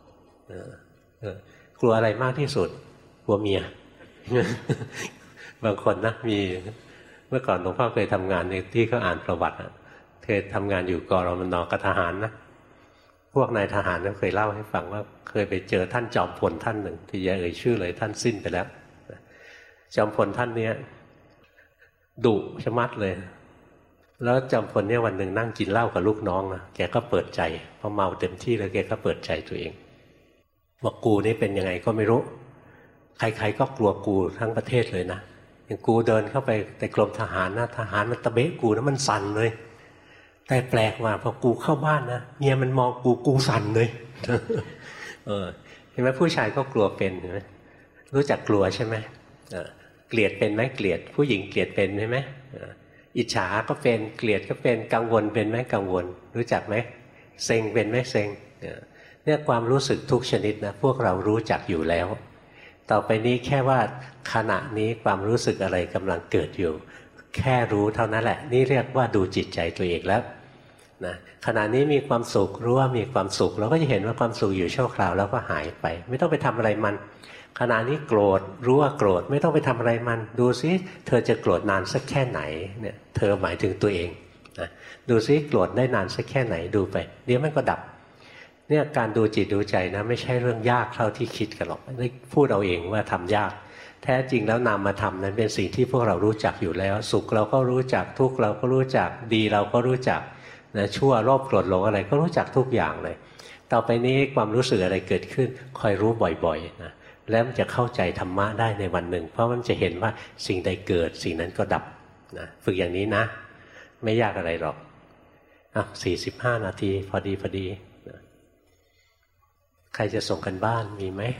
กลัวอะไรมากที่สุดกลัวเมีย บางคนนะมีเมื่อก่อนหลวงพ่อเคยทำงานในที่เขาอ่านประวัติเคยทำงานอยู่กรมน.กับทหารนะพวกนายทหารเคยเล่าให้ฟังว่าเคยไปเจอท่านจอมพลท่านหนึ่งที่อย่าเอ่ยชื่อเลยท่านสิ้นไปแล้วจอมพลท่านเนี้ยดุชะมัดเลยแล้วจอมพลเนี่ยวันหนึ่งนั่งกินเหล้ากับลูกน้องนะแกก็เปิดใจพอเมาเต็มที่แล้วแกก็เปิดใจตัวเองบอกกูนี่เป็นยังไงก็ไม่รู้ใครๆก็กลัวกูทั้งประเทศเลยนะอย่างกูเดินเข้าไปในกรมทหารนะทหารมันตะเบะกูนะมันสั่นเลยแต่แปลกว่าพอกูเข้าบ้านนะเมียมันมองกูกูสั่นเลยเออเห็นไหมผู้ชายก็กลัวเป็นเห็นไหมรู้จักกลัวใช่ไหมเกลียดเป็นไหมเกลียดผู้หญิงเกลียดเป็นใช่ไหมอิจฉาก็เป็นเกลียดก็เป็นกังวลเป็นไหมกังวลรู้จักไหมเซ็งเป็นไหมเซ็งเนี่ยความรู้สึกทุกชนิดนะพวกเรารู้จักอยู่แล้วต่อไปนี้แค่ว่าขณะนี้ความรู้สึกอะไรกำลังเกิดอยู่แค่รู้เท่านั้นแหละนี่เรียกว่าดูจิตใจตัวเองแล้วนะขณะนี้มีความสุขรู้ว่ามีความสุขเราก็จะเห็นว่าความสุขอยู่ชั่วคราวแล้วก็หายไปไม่ต้องไปทำอะไรมันขณะนี้โกรธรู้ว่าโกรธไม่ต้องไปทำอะไรมันดูซิเธอจะโกรธนานสักแค่ไหนเนี่ยเธอหมายถึงตัวเองนะดูซิโกรธได้นานสักแค่ไหนดูไปเดี๋ยวมันก็ดับเนี่ยการดูจิตดูใจนะไม่ใช่เรื่องยากเท่าที่คิดกันหรอกไม่พูดเอาเองว่าทำยากแท้จริงแล้วนามธรรมนั้นเป็นสิ่งที่พวกเรารู้จักอยู่แล้วสุขเราก็รู้จักทุกข์เราก็รู้จักดีเราก็รู้จักนะชั่วโลภโกรธหลงอะไรก็รู้จักทุกอย่างเลยต่อไปนี้ความรู้สึกอะไรเกิดขึ้นคอยรู้บ่อยๆนะแล้วมันจะเข้าใจธรรมะได้ในวันหนึ่งเพราะมันจะเห็นว่าสิ่งใดเกิดสิ่งนั้นก็ดับนะฝึกอย่างนี้นะไม่ยากอะไรหรอกอ่ะสี่สิบห้านาทีพอดีพอดีนะใครจะส่งกันบ้านมีไหม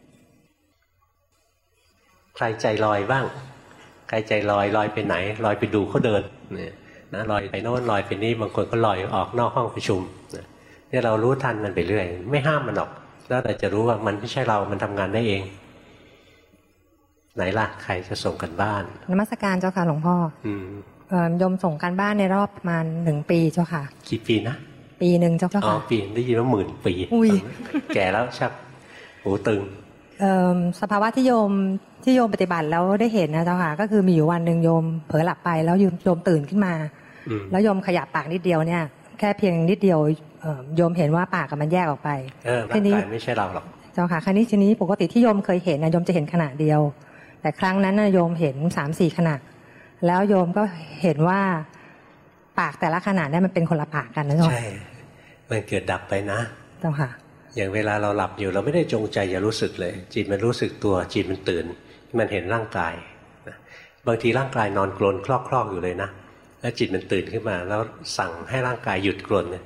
ใครใจลอยบ้างใครใจลอยลอยไปไหนลอยไปดูเขาเดินเนี่ยนะลอยไปโน่นลอยไปนี่บางคนก็ลอยออกนอกห้องประชุมเนี่ยเรารู้ทันมันไปเรื่อยไม่ห้ามมันหรอกแล้วแต่จะรู้ว่ามันไม่ใช่เรามันทำงานได้เองไหนล่ะใครจะส่งกันบ้านนมัสการเจ้าค่ะหลวงพ่ออืมเอ่อยมส่งกันบ้านในรอบประมาณหนึ่งปีเจ้าค่ะกี่ปีนะปีหนึ่งเจ้าค่ะอ๋อปีได้ยินว่าหมื่นปีอุ้ยแก่แล้วชักหูตึงเอ่อสภาวะที่โยมที่โยมปฏิบัติแล้วได้เห็นนะเจ้าค่ะก็คือมีอยู่วันหนึ่งโยมเผลอหลับไปแล้วโยมตื่นขึ้นมาแล้วโยมขยับปากนิดเดียวเนี่ยแค่เพียงนิดเดียวโยมเห็นว่าปากมันแยกออกไปทีนี้ไม่ใช่เราหรอกเจ้าค่ะครั้นี้ทีนี้ปกติที่โยมเคยเห็นนะโยมจะเห็นขนาดเดียวแต่ครั้งนั้นนะโยมเห็นสามสี่ขนาดแล้วโยมก็เห็นว่าปากแต่ละขนาดเนี่ยมันเป็นคนละปากกันนะโยมใช่มันเกิดดับไปนะเจ้าค่ะอย่างเวลาเราหลับอยู่เราไม่ได้จงใจอย่ารู้สึกเลยจิตมันรู้สึกตัวจิตมันตื่นมันเห็นร่างกายบางทีร่างกายนอนกรนคลอกๆอยู่เลยนะแล้วจิตมันตื่นขึ้นมาแล้วสั่งให้ร่างกายหยุดกรนเนี่ย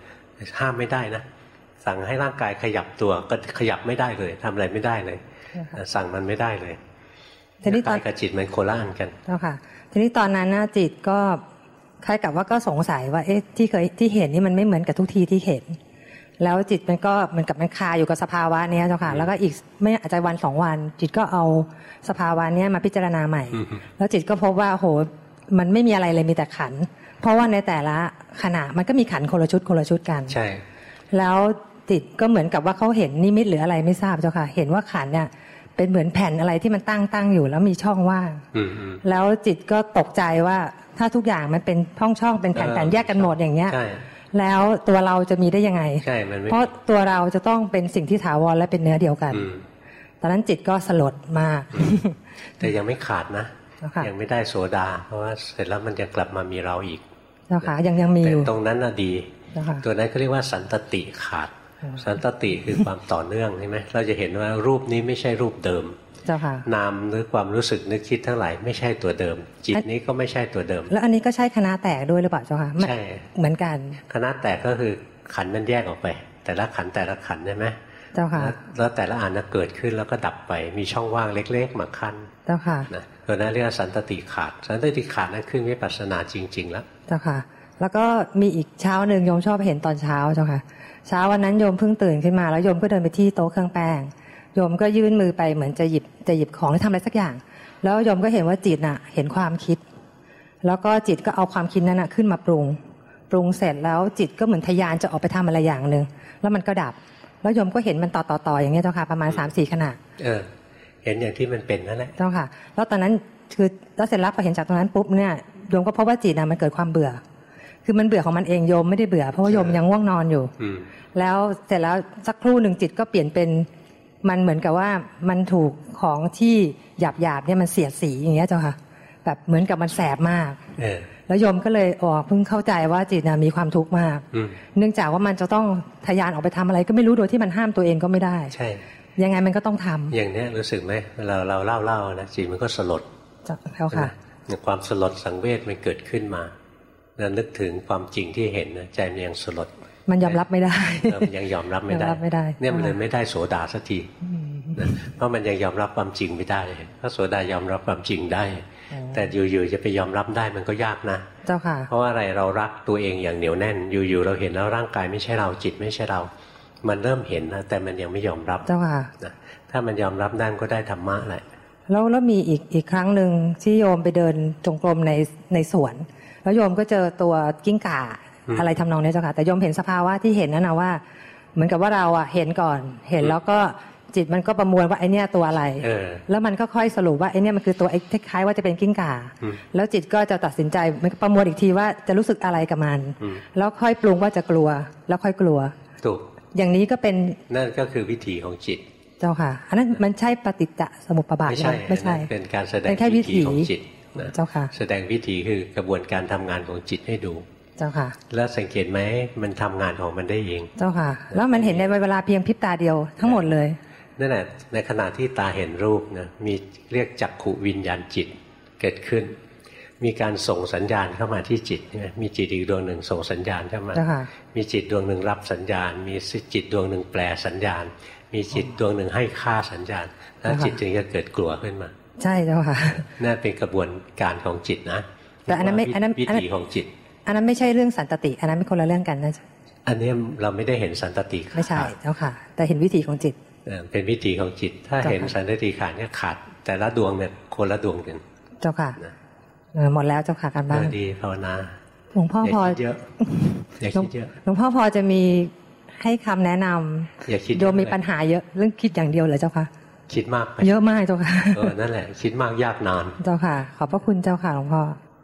ห้ามไม่ได้นะสั่งให้ร่างกายขยับตัวก็ขยับไม่ได้เลยทำอะไรไม่ได้เลยสั่งมันไม่ได้เลยทีนี้กายกับจิตมันโคละอันกันเจ้าค่ะทีนี้ตอนนั้นนะจิตก็คล้ายกับว่าก็สงสัยว่าเอ๊ะที่เคยที่เห็นนี่มันไม่เหมือนกับทุกทีที่เห็นแล้วจิตมันก็เหมือนกับมันคาอยู่กับสภาวะนี้เจ้าค่ะแล้วก็อีกไม่อาจจะวันสองวันจิตก็เอาสภาวะนี้มาพิจารณาใหม่แล้วจิตก็พบว่าโหมันไม่มีอะไรเลยมีแต่ขันเพราะว่าในแต่ละขณะมันก็มีขันคนละชุดคนละชุดกันใช่แล้วจิตก็เหมือนกับว่าเขาเห็นนิมิตหรืออะไรไม่ทราบเจ้าค่ะเห็นว่าขันเนี่ยเป็นเหมือนแผ่นอะไรที่มันตั้งตั้งอยู่แล้วมีช่องว่างแล้วจิตก็ตกใจว่าถ้าทุกอย่างมันเป็นช่องช่องเป็นแผ่นแผ่นแยกกันหมดอย่างเงี้ยแล้วตัวเราจะมีได้ยังไงเพราะตัวเราจะต้องเป็นสิ่งที่ถาวรและเป็นเนื้อเดียวกันตอนนั้นจิตก็สลดมากแต่ยังไม่ขาดนะยังไม่ได้โสดาเพราะว่าเสร็จแล้วมันจะกลับมามีเราอีกเจ้าค่ะยังยังมีอยู่ตรงนั้นน่ะดีตัวนั้นเขาเรียกว่าสันตติขาดสันตติคือความต่อเนื่องใช่ไหมเราจะเห็นว่ารูปนี้ไม่ใช่รูปเดิมเจ้าค่ะนามหรือความรู้สึกนึกคิดทั้งหลายไม่ใช่ตัวเดิมจิตนี้ก็ไม่ใช่ตัวเดิมแล้วอันนี้ก็ใช่คณะแตกด้วยหรือเปล่าเจ้าค่ะใช่เหมือนกันคณะแตกก็คือขันมันแยกออกไปแต่ละขันแต่ละขันใช่ไหมเจ้าค่ะแล้วแต่ละอันนั้นเกิดขึ้นแล้วก็ดับไปมีช่องว่างเล็กๆมาขั้นเจ้าค่ะนะตัวนั้นเรียกว่าสันตติขาดสันตติขาดนั้นขึ้นวิปัสสนาจริงๆแล้วเจ้าค่ะแล้วก็มีอีกเช้าหนึ่งโยมชอบเห็นตอนเช้าเจ้าค่ะเช้าวันนั้นโยมเพิ่งตื่นขึ้นมาแล้วโยมก็เดินไปที่โต๊ะเครื่องแป้งโยมก็ยื่นมือไปเหมือนจะหยิบจะหยิบของหรือทำอะไรสักอย่างแล้วโยมก็เห็นว่าจิตน่ะเห็นความคิดแล้วก็จิตก็เอาความคิดนั้นน่ะขึ้นมาปรุงปรุงเสร็จแล้วจิตก็เหมือนทะยานจะออกไปทำอะไรอย่างนึงแล้วมันก็ดับแล้วโยมก็เห็นมันต่อต่อต่ออย่างเงี้ยเจ้าค่ะประมาณ สามสี่ ขณะเออเห็นอย่างที่มันเป็นนั่นแหละเจ้าค่ะแล้วตอนนั้นคือแล้วเสร็จแล้วพอเห็นจากตรงนั้นปุ๊บเนี่ยโยมก็พบว่าจิตน่ะมันเกิดความเบื่อคือมันเบื่อของมันเองโยมไม่ได้เบื่อเพราะว่าโยมยังง่วงนอนอยู่แล้วเสร็จแล้วสักครู่หนึ่งจิตก็เปลี่ยนเป็นมันเหมือนกับว่ามันถูกของที่หยาบหยาบเนี่ยมันเสียดสีอย่างเงี้ยเจ้าค่ะแบบเหมือนกับมันแสบมากแล้วโยมก็เลยอ๋อเพิ่งเข้าใจว่าจิตน่ะมีความทุกข์มากเนื่องจากว่ามันจะต้องทะยานออกไปทำอะไรก็ไม่รู้โดยที่มันห้ามตัวเองก็ไม่ได้ใช่ยังไงมันก็ต้องทำอย่างนี้รู้สึกไหมเราเราเล่าเล่านะจิตมันก็สลดเจ้าค่ะความสลดสังเวชมันเกิดขึ้นมาแล้วนึกถึงความจริงที่เห็นนะใจมันยังสลดมันยอมรับไม่ได้ยังยอมรับไม่ได้เนี่ยมันเลยไม่ได้โสดาสักทีเพราะมันยังยอมรับความจริงไม่ได้ถ้าโสดายอมรับความจริงได้แต่อยู่ๆจะไปยอมรับได้มันก็ยากนะเจ้าค่ะเพราะว่าอะไรเรารักตัวเองอย่างเหนียวแน่นอยู่ๆเราเห็นแล้วร่างกายไม่ใช่เราจิตไม่ใช่เรามันเริ่มเห็นนะแต่มันยังไม่ยอมรับเจ้าค่ะถ้ามันยอมรับได้มันก็ได้ธรรมะแหละแล้วแล้วมีอีกอีกครั้งหนึ่งที่โยมไปเดินจงกรมในในสวนแล้วโยมก็เจอตัวกิ้งก่าอะไรทำนองนี้เจ้าค่ะแต่โยมเห็นสภาวะที่เห็นนั่นนะว่าเหมือนกับว่าเราอ่ะเห็นก่อนเห็นแล้วก็จิตมันก็ประมวลว่าไอเนี้ยตัวอะไรแล้วมันก็ค่อยสรุปว่าไอเนี้ยมันคือตัวไอคล้ายๆว่าจะเป็นกิ้งก่าแล้วจิตก็จะตัดสินใจมันประมวลอีกทีว่าจะรู้สึกอะไรกับมันแล้วค่อยปรุงว่าจะกลัวแล้วค่อยกลัวถูกอย่างนี้ก็เป็นนั่นก็คือวิถีของจิตเจ้าค่ะอันนั้นมันใช่ปฏิจจสมุปบาทไม่ใช่ไม่ใช่เป็นการแสดงวิถีของจิตเจ้าค่ะแสดงวิถีคือกระบวนการทำงานของจิตให้ดูเจ้าค่ะแล้วสังเกตไหมมันทำงานของมันได้เองเจ้าค่ะแล้วมันเห็นในเวลาเพียงพริบตาเดียวทั้งหมดเลยนั่นแหละในขณะที่ตาเห็นรูปนะมีเรียกจักขุวิญญาณจิตเกิดขึ้นมีการส่งสัญญาณเข้ามาที่จิตมีจิตอีกดวงหนึ่งส่งสัญญาณเข้ามามีจิตดวงหนึ่งรับสัญญาณมีจิตดวงหนึ่งแปลสัญญาณมีจิตดวงหนึ่งให้ค่าสัญญาณแล้วจิตจึงจะเกิดกลัวขึ้นมาใช่เจ้าค่ะนั่นเป็นกระบวนการของจิตนะแต่อันนั้นไม่อันนั้นวิถีของจิตอันนั้นไม่ใช่เรื่องสันตติอันนั้นเป็นคนละเรื่องกันนะอันนี้เราไม่ได้เห็นสันตติไม่ใช่เจ้าค่ะแต่เห็นวิถีของจิตเป็นวิถีของจิตถ้าเห็นสันตติขาดเนี่ยขาดแต่ละดวงเนี่ยคนละดวงกันเจ้าค่ะหมดแล้วเจ้าค่ะการบ้านดีภาวนาหลวงพ่อพอเยอะอย่าคิดเยอะหลวงพ่อพอจะมีให้คำแนะนำอย่าคิดโยมมีปัญหาเยอะเรื่องคิดอย่างเดียวเลยเจ้าค่ะคิดมากเยอะมากเจ้าค่ะเออนั่นแหละคิดมากยากนานเจ้าค่ะขอบพระคุณเจ้าค่ะหลวงพ่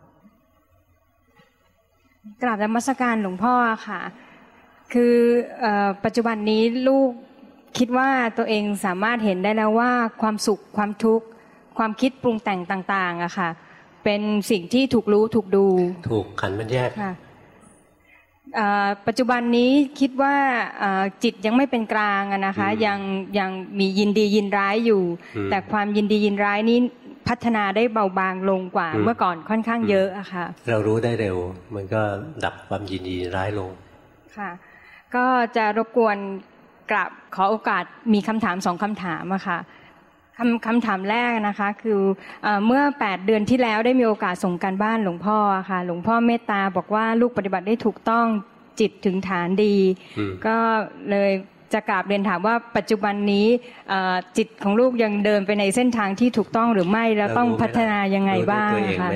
อกราบนมัสการหลวงพ่อค่ะคือปัจจุบันนี้ลูกคิดว่าตัวเองสามารถเห็นได้แล้วว่าความสุขความทุกข์ความคิดปรุงแต่งต่างๆอะค่ะเป็นสิ่งที่ถูกรู้ถูกดูถูกขันมันแยกค่ะปัจจุบันนี้คิดว่าจิตยังไม่เป็นกลางนะคะยังยังมียินดียินร้ายอยู่แต่ความยินดียินร้ายนี้พัฒนาได้เบาบางลงกว่าเมื่อก่อนค่อนข้างเยอะอะค่ะเรารู้ได้เร็วมันก็ดับความยินดียินร้ายลงค่ะก็จะรบกวนกราบขอโอกาสมีคำถามสองคำถามอะค่ะคำคำถามแรกนะคะคือเมื่อแปดเดือนที่แล้วได้มีโอกาสส่งการบ้านหลวงพ่อค่ะหลวงพ่อเมตตาบอกว่าลูกปฏิบัติได้ถูกต้องจิตถึงฐานดีก็เลยจะกราบเรียนถามว่าปัจจุบันนี้จิตของลูกยังเดินไปในเส้นทางที่ถูกต้องหรือไม่แล้วต้องพัฒนายังไงบ้างคะ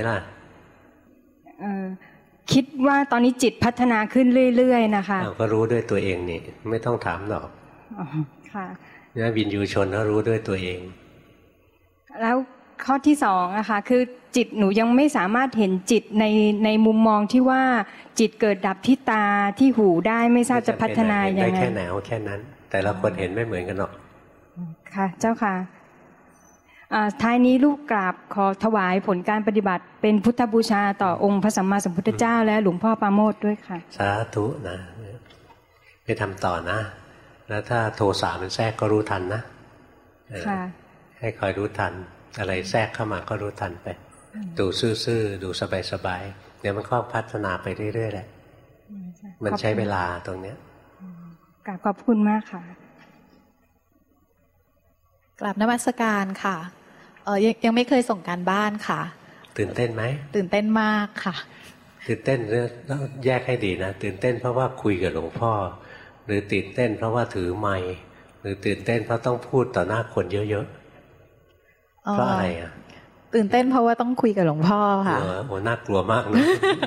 คิดว่าตอนนี้จิตพัฒนาขึ้นเรื่อยๆนะคะเราก็รู้ด้วยตัวเองนี่ไม่ต้องถามหรอกค่ะเนี่ยวินยูชนก็รู้ด้วยตัวเองแล้วข้อที่สองนะคะคือจิตหนูยังไม่สามารถเห็นจิตในในมุมมองที่ว่าจิตเกิดดับที่ตาที่หูได้ไม่ทราบจะพัฒนายังไงได้แค่ไหนแค่นั้นแต่ละคนเห็นไม่เหมือนกันหรอกค่ะเจ้าค่ะท้ายนี้ลูกกราบขอถวายผลการปฏิบัติเป็นพุทธบูชาต่อองค์พระสัมมาสัมพุทธเจ้าและหลวงพ่อปราโมทย์ด้วยค่ะสาธุนะไปทำต่อนะแล้วถ้าโทสะมันแทรกก็รู้ทันนะค่ะให้คอยรู้ทันอะไรแทรกเข้ามาก็รู้ทันไปดูซื่อๆดูสบายๆเดี๋ยวมันก็พัฒนาไปเรื่อยๆแหละมันใช้เวลาตรงเนี้ยกราบขอบคุณมากค่ะกราบนมัสการค่ะเออยังยังไม่เคยส่งการบ้านค่ะตื่นเต้นไหมตื่นเต้นมากค่ะตื่นเต้นแล้วแยกให้ดีนะตื่นเต้นเพราะว่าคุยกับหลวงพ่อหรือตื่นเต้นเพราะว่าถือไมค์หรือตื่นเต้นเพราะต้องพูดต่อหน้าคนเยอะๆเพราะอะไรอ่ะตื่นเต้นเพราะว่าต้องคุยกับหลวงพ่อค่ะโอ้น่ากลัวมากนะ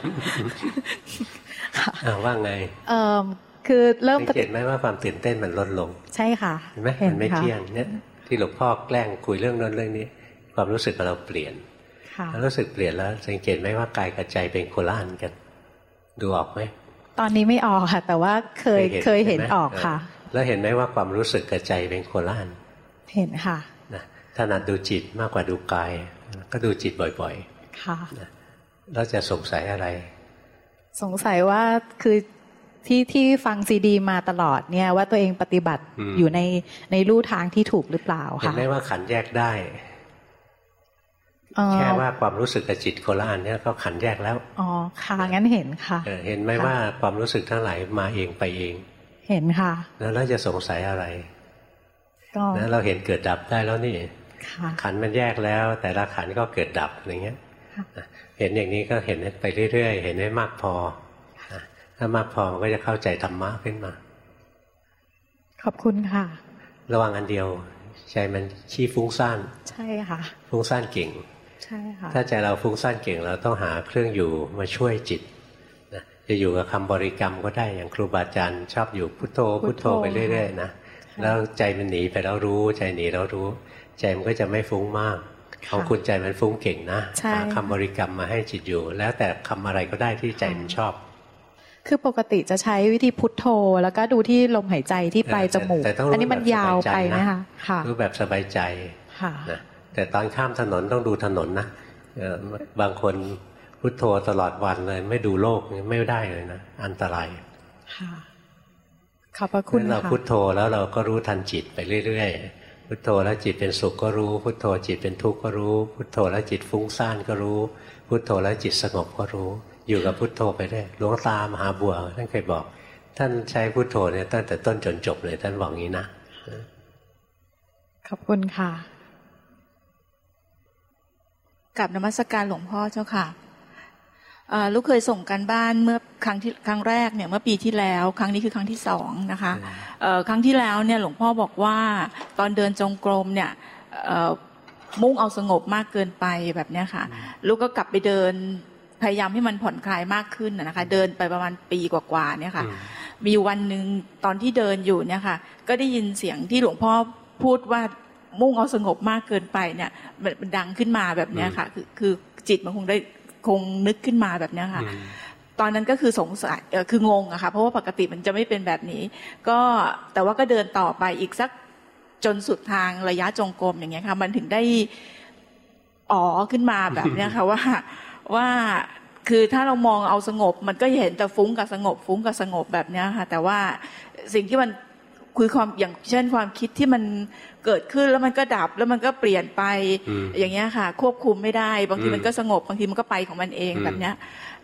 ว่าไงเออคือเริ่มเห็นไหมว่าความตื่นเต้นมันลดลงใช่ค่ะเห็นไหมมันไม่เที่ยงเนี่ยที่หลวงพ่อแกล้งคุยเรื่องนั้นเรื่องนี้ความรู้สึกของเราเปลี่ยนแล้วรู้สึกเปลี่ยนแล้วสังเกตไหมว่ากายกับใจเป็นคนละอันกันดูออกไหมตอนนี้ไม่ออกค่ะแต่ว่าเคยเคยเห็นออกค่ะแล้วเห็นไหมว่าความรู้สึกกับใจเป็นคนละอันเห็นค่ะนะถนัดดูจิตมากกว่าดูกายก็ดูจิตบ่อยๆค่ะแล้วจะสงสัยอะไรสงสัยว่าคือที่ที่ฟังซีดีมาตลอดเนี่ยว่าตัวเองปฏิบัติอยู่ในในลู่ทางที่ถูกหรือเปล่าค่ะเห็นไหมว่าขันแยกได้แค่ว่าความรู้สึกกับจิตคนละอันเนี่ยก็ขันแยกแล้วอ๋อค่ะงั้นเห็นค่ะเห็นไหมว่าความรู้สึกทั้งหลายมาเองไปเองเห็นค่ะแล้วเราจะสงสัยอะไรก็แล้วเราเห็นเกิดดับได้แล้วนี่ขันมันแยกแล้วแต่ละขันก็เกิดดับอย่างเงี้ยเห็นอย่างนี้ก็เห็นไปเรื่อยๆเห็นได้มากพอถ้ามากพอมันก็จะเข้าใจธรรมะขึ้นมาขอบคุณค่ะระวังอันเดียวใจมันขี้ฟุ้งซ่านใช่ค่ะฟุ้งซ่านเก่งใช่ค่ะถ้าใจเราฟุ้งซ่านเก่งเราต้องหาเครื่องอยู่มาช่วยจิตนะจะอยู่กับคำบริกรรมก็ได้อย่างครูบาอาจารย์ชอบอยู่พุทโธพุทโธไปเรื่อยๆนะแล้วใจมันหนีไปแล้วรู้ใจหนีแล้วรู้ใจมันก็จะไม่ฟุ้งมากของคุณใจมันฟุ้งเก่งนะหาคำบริกรรมมาให้จิตอยู่แล้วแต่คำอะไรก็ได้ที่ใจมันชอบคือปกติจะใช้วิธีพุทโธแล้วก็ดูที่ลมหายใจที่ปลายจมูกอันนี้มันยาวไปนะคะค่ะรู้แบบสบายใจค่ะนะแต่ตอนข้ามถนนต้องดูถนนนะบางคนพุทโธตลอดวันเลยไม่ดูโลกไม่ได้เลยนะอันตรายค่ะขอบพระคุณค่ะเราพุทโธแล้วเราก็รู้ทันจิตไปเรื่อยๆพุทโธแล้วจิตเป็นสุขก็รู้พุทโธจิตเป็นทุกข์ก็รู้พุทโธแล้วจิตฟุ้งซ่านก็รู้พุทโธแล้วจิตสงบก็รู้อยู่กับพุทโธไปได้หลวงตามหาบัวท่านเคยบอกท่านใช้พุทโธเนี่ยตั้งแต่ต้นจนจบเลยท่านบอกงี้นะขอบคุณค่ะกราบนมัสการหลวงพ่อเจ้าค่ะลูกเคยส่งการบ้านเมื่อครั้งที่ครั้งแรกเนี่ยเมื่อปีที่แล้วครั้งนี้คือครั้งที่สองนะคะครั้งที่แล้วเนี่ยหลวงพ่อบอกว่าตอนเดินจงกรมเนี่ยมุ่งเอาสงบมากเกินไปแบบเนี้ยค่ะลูกก็กลับไปเดินพยายามให้มันผ่อนคลายมากขึ้นนะคะเดินไปประมาณปีกว่าๆเนี่ยค่ะมีวันหนึ่งตอนที่เดินอยู่เนี่ยค่ะก็ได้ยินเสียงที่หลวงพ่อพูดว่ามุ่งเอาสงบมากเกินไปเนี่ยมันดังขึ้นมาแบบเนี้ยค่ะคือคือจิตมันคงได้คงนึกขึ้นมาแบบเนี้ยค่ะตอนนั้นก็คือสงสัยเออคืองงอะค่ะเพราะว่าปกติมันจะไม่เป็นแบบนี้ก็แต่ว่าก็เดินต่อไปอีกสักจนสุดทางระยะจงกรมอย่างเงี้ยค่ะมันถึงได้อ๋อขึ้นมาแบบเนี้ยค่ะว่าว่าคือถ้าเรามองเอาสงบมันก็เห็นแต่ฟุ้งกับสงบฟุ้งกับสงบแบบนี้ค่ะแต่ว่าสิ่งที่มันคือความอย่างเช่นความคิดที่มันเกิดขึ้นแล้วมันก็ดับแล้วมันก็เปลี่ยนไปอย่างเงี้ยค่ะควบคุมไม่ได้บางทีมันก็สงบบางทีมันก็ไปของมันเองแบบเนี้ย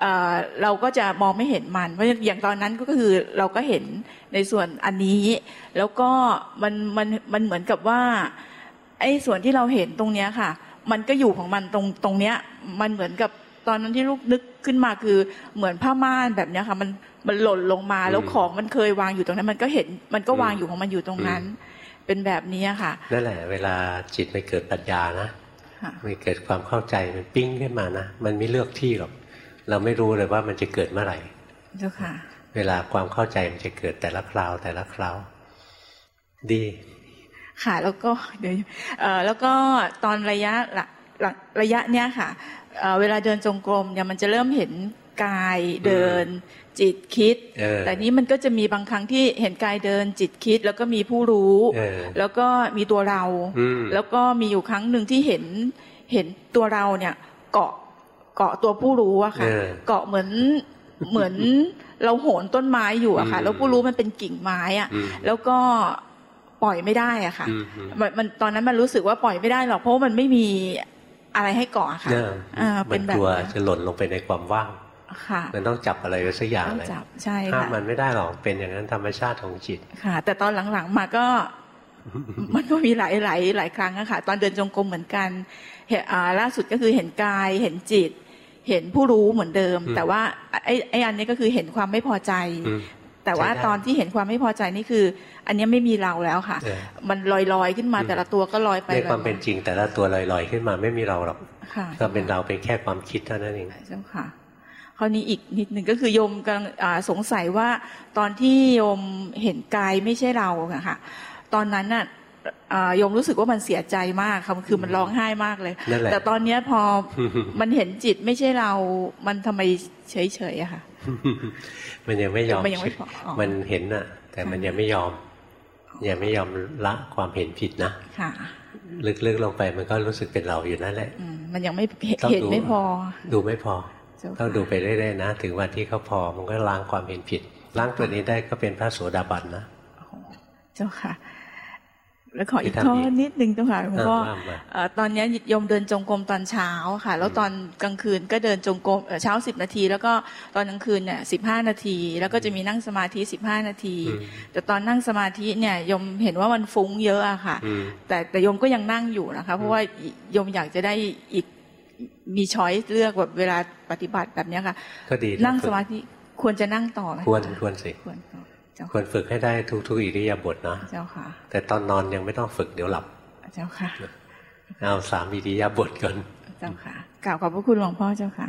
เอ่อเราก็จะมองไม่เห็นมันเพราะอย่างตอนนั้นก็คือเราก็เห็นในส่วนอันนี้แล้วก็มันมันมันเหมือนกับว่าไอ้ส่วนที่เราเห็นตรงเนี้ยค่ะมันก็อยู่ของมันตรงตรงเนี้ยมันเหมือนกับตอนนั้นที่ลูกนึกขึ้นมาคือเหมือนผ้าม่านแบบเนี้ยค่ะมันมันหล่นลงมาแล้วของมันเคยวางอยู่ตรงนั้นมันก็เห็นมันก็วางอยู่ของมันอยู่ตรงนั้นเป็นแบบนี้ค่ะนั่นแหละเวลาจิตมันเกิดปัญญานะมันเกิดความเข้าใจมันปิ้งขึ้นมานะมันไม่เลือกที่หรอกเราไม่รู้เลยว่ามันจะเกิดเมื่อไหร่เจ้าค่ะเวลาความเข้าใจมันจะเกิดแต่ละคราวแต่ละคราวดีค่ะแล้วก็เดี๋ยวเอ่อแล้วก็ตอนระยะหลักระยะเนี้ยค่ะเอ่อเวลาเดินจงกรมเนี่ยมันจะเริ่มเห็นกายเดินจิตคิดแต่นี้มันก็จะมีบางครั้งที่เห็นกายเดินจิตคิดแล้วก็มีผู้รู้แล้วก็มีตัวเราแล้วก็มีอยู่ครั้งหนึ่งที่เห็นเห็นตัวเราเนี่ยเกาะเกาะตัวผู้รู้อะค่ะเกาะเหมือนเหมือนเราโหนต้นไม้อยู่อะค่ะแล้วผู้รู้มันเป็นกิ่งไม้อะแล้วก็ปล่อยไม่ได้อะค่ะมันตอนนั้นมันรู้สึกว่าปล่อยไม่ได้หรอกเพราะมันไม่มีอะไรให้เกาะค่ะเป็นแบบกลัวจะหล่นลงไปในความว่างมันต้องจับอะไรไว้สักอย่างเลยห้ามมันไม่ได้หรอกเป็นอย่างนั้นธรรมชาติของจิตค่ะแต่ตอนหลังๆมาก็มันก็มีหลายหลายหลายครั้งอะค่ะตอนเดินจงกรมเหมือนกันล่าสุดก็คือเห็นกายเห็นจิตเห็นผู้รู้เหมือนเดิมแต่ว่าไอ้ไอ้อันนี้ก็คือเห็นความไม่พอใจแต่ว่าตอนที่เห็นความไม่พอใจนี่คืออันนี้ไม่มีเราแล้วค่ะมันลอยๆขึ้นมาแต่ละตัวก็ลอยไปในความเป็นจริงแต่ละตัวลอยๆขึ้นมาไม่มีเราหรอกก็เป็นเราเป็นแค่ความคิดเท่านั้นเองเจ้าค่ะคราวนี้อีกนิดหนึ่งก็คือโยมกำลังสงสัยว่าตอนที่โยมเห็นกายไม่ใช่เราค่ะตอนนั้นน่ะโยมรู้สึกว่ามันเสียใจมากค่ะคือมันร้องไห้มากเลยแต่ตอนนี้พอมันเห็นจิตไม่ใช่เรามันทำไมเฉยๆอะค่ะมันยังไม่ยอมมันเห็นน่ะแต่มันยังไม่ยอมยังไม่ยอมละความเห็นผิดนะลึกๆลงไปมันก็รู้สึกเป็นเราอยู่นั่นแหละมันยังไม่เห็นไม่พอดูไม่พอต้องดูไปเรื่อยๆนะถึงวันที่เขาพอมันก็ล้างความเห็นผิดล้างตัวนี้ได้ก็เป็นพระโสดาบันนะเจ้าค่ะแล้วขออีกข้อนิดนึงเจ้าค่ะหลวงพ่อตอนนี้โยมเดินจงกรมตอนเช้าค่ะแล้วตอนกลางคืนก็เดินจงกรมเช้าสิบนาทีแล้วก็ตอนกลางคืนเนี่ยสิบห้านาทีแล้วก็จะมีนั่งสมาธิสิบห้านาทีแต่ตอนนั่งสมาธิเนี่ยโยมเห็นว่ามันฟุ้งเยอะอะค่ะแต่แต่โยมก็ยังนั่งอยู่นะคะเพราะว่าโยมอยากจะได้อีกมีช้อยเลือกแบบเวลาปฏิบัติแบบนี้ค่ะก็ดีนั่งสมาธิควรจะนั่งต่อไหมควรควรสิควรฝึกให้ได้ทุกๆอิริยาบถนะเจ้าค่ะแต่ตอนนอนยังไม่ต้องฝึกเดี๋ยวหลับเจ้าค่ะเอาสามอิริยาบถก่อนเจ้าค่ะกราบขอบพระคุณหลวงพ่อเจ้าค่ะ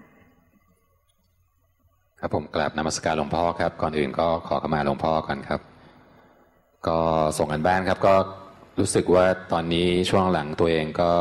ครับผมกราบนมัสการหลวงพ่อครับก่อนอื่นก็ขอขมาหลวงพ่อก่อนครับก็ส่งกันบ้านครับก็รู้สึกว่าตอนนี้ช่วงหลังตัวเองก็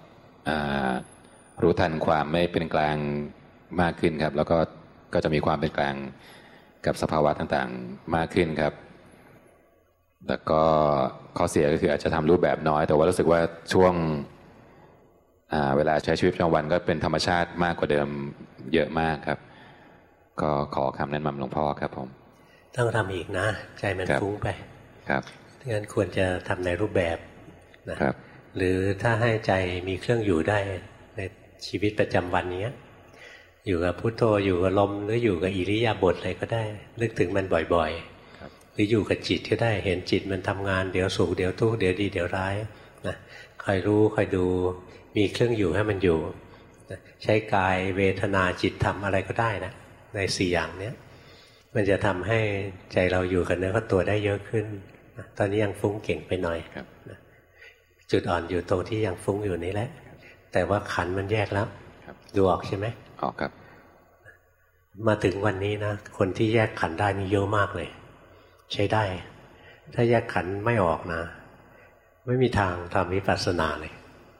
รู้ทันความไม่เป็นกลางมากขึ้นครับแล้วก็ก็จะมีความเป็นกลางกับสภาวะต่างๆมากขึ้นครับแล้วก็ข้อเสียก็คืออาจจะทำรูปแบบน้อยแต่ว่ารู้สึกว่าช่วงเวลาใช้ชีวิตประจำวันก็เป็นธรรมชาติมากกว่าเดิมเยอะมากครับก็ขอคำแนะนำหลวงพ่อครับผมต้องทำอีกนะใจมันฟุ้งไปครับงั้นควรจะทำในรูปแบบนะครับหรือถ้าให้ใจมีเครื่องอยู่ได้ในชีวิตประจำวันนี้อยู่กับพุทโธอยู่กับลมหรืออยู่กับอิริยาบถอะไรก็ได้นึกถึงมันบ่อยๆหรืออยู่กับจิตก็ได้เห็นจิตมันทำงานเดี๋ยวสุขเดี๋ยวทุกข์เดี๋ยวดีเดี๋ยวร้ายนะคอยรู้คอยดูมีเครื่องอยู่ให้มันอยู่นะใช้กายเวทนาจิตธรรมอะไรก็ได้นะในสี่อย่างเนี้ยมันจะทำให้ใจเราอยู่กับเนื้อกับตัวได้เยอะขึ้นนะตอนนี้ยังฟุ้งเก่งไปหน่อยนะจุดอ่อนอยู่ตรงที่ยังฟุ้งอยู่นี้แหละแต่ว่าขันมันแยกแล้วดูออกใช่ไหมออกครับมาถึงวันนี้นะคนที่แยกขันได้นี่เยอะมากเลยใช้ได้ถ้าแยกขันไม่ออกนะไม่มีทางทำวิปัสสนาเลย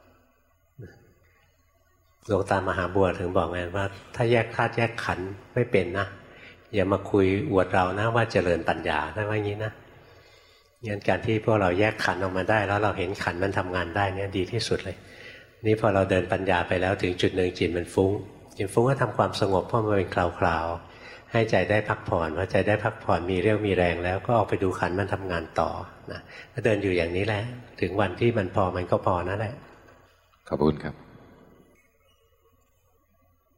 หลวงตามหาบัวถึงบอกไงว่าถ้าแยกธาตุแยกขันไม่เป็นนะอย่ามาคุยอวดเรานะว่าเจริญปัญญาได้ว่างี้นะงั้นการที่พวกเราแยกขันออกมาได้แล้วเราเห็นขันมันทำงานได้เนี่ยดีที่สุดเลยนี่พอเราเดินปัญญาไปแล้วถึงจุดหนึ่งจิตมันฟุ้งจิตฟุ้งก็ทำความสงบเพราะมันเป็นคราวๆให้ใจได้พักผ่อนพอใจได้พักผ่อนมีเรี่ยวมีแรงแล้วก็ออกไปดูขันมันทำงานต่อนะก็เดินอยู่อย่างนี้แหละถึงวันที่มันพอมันก็พอนั่นแหละขอบคุณครับ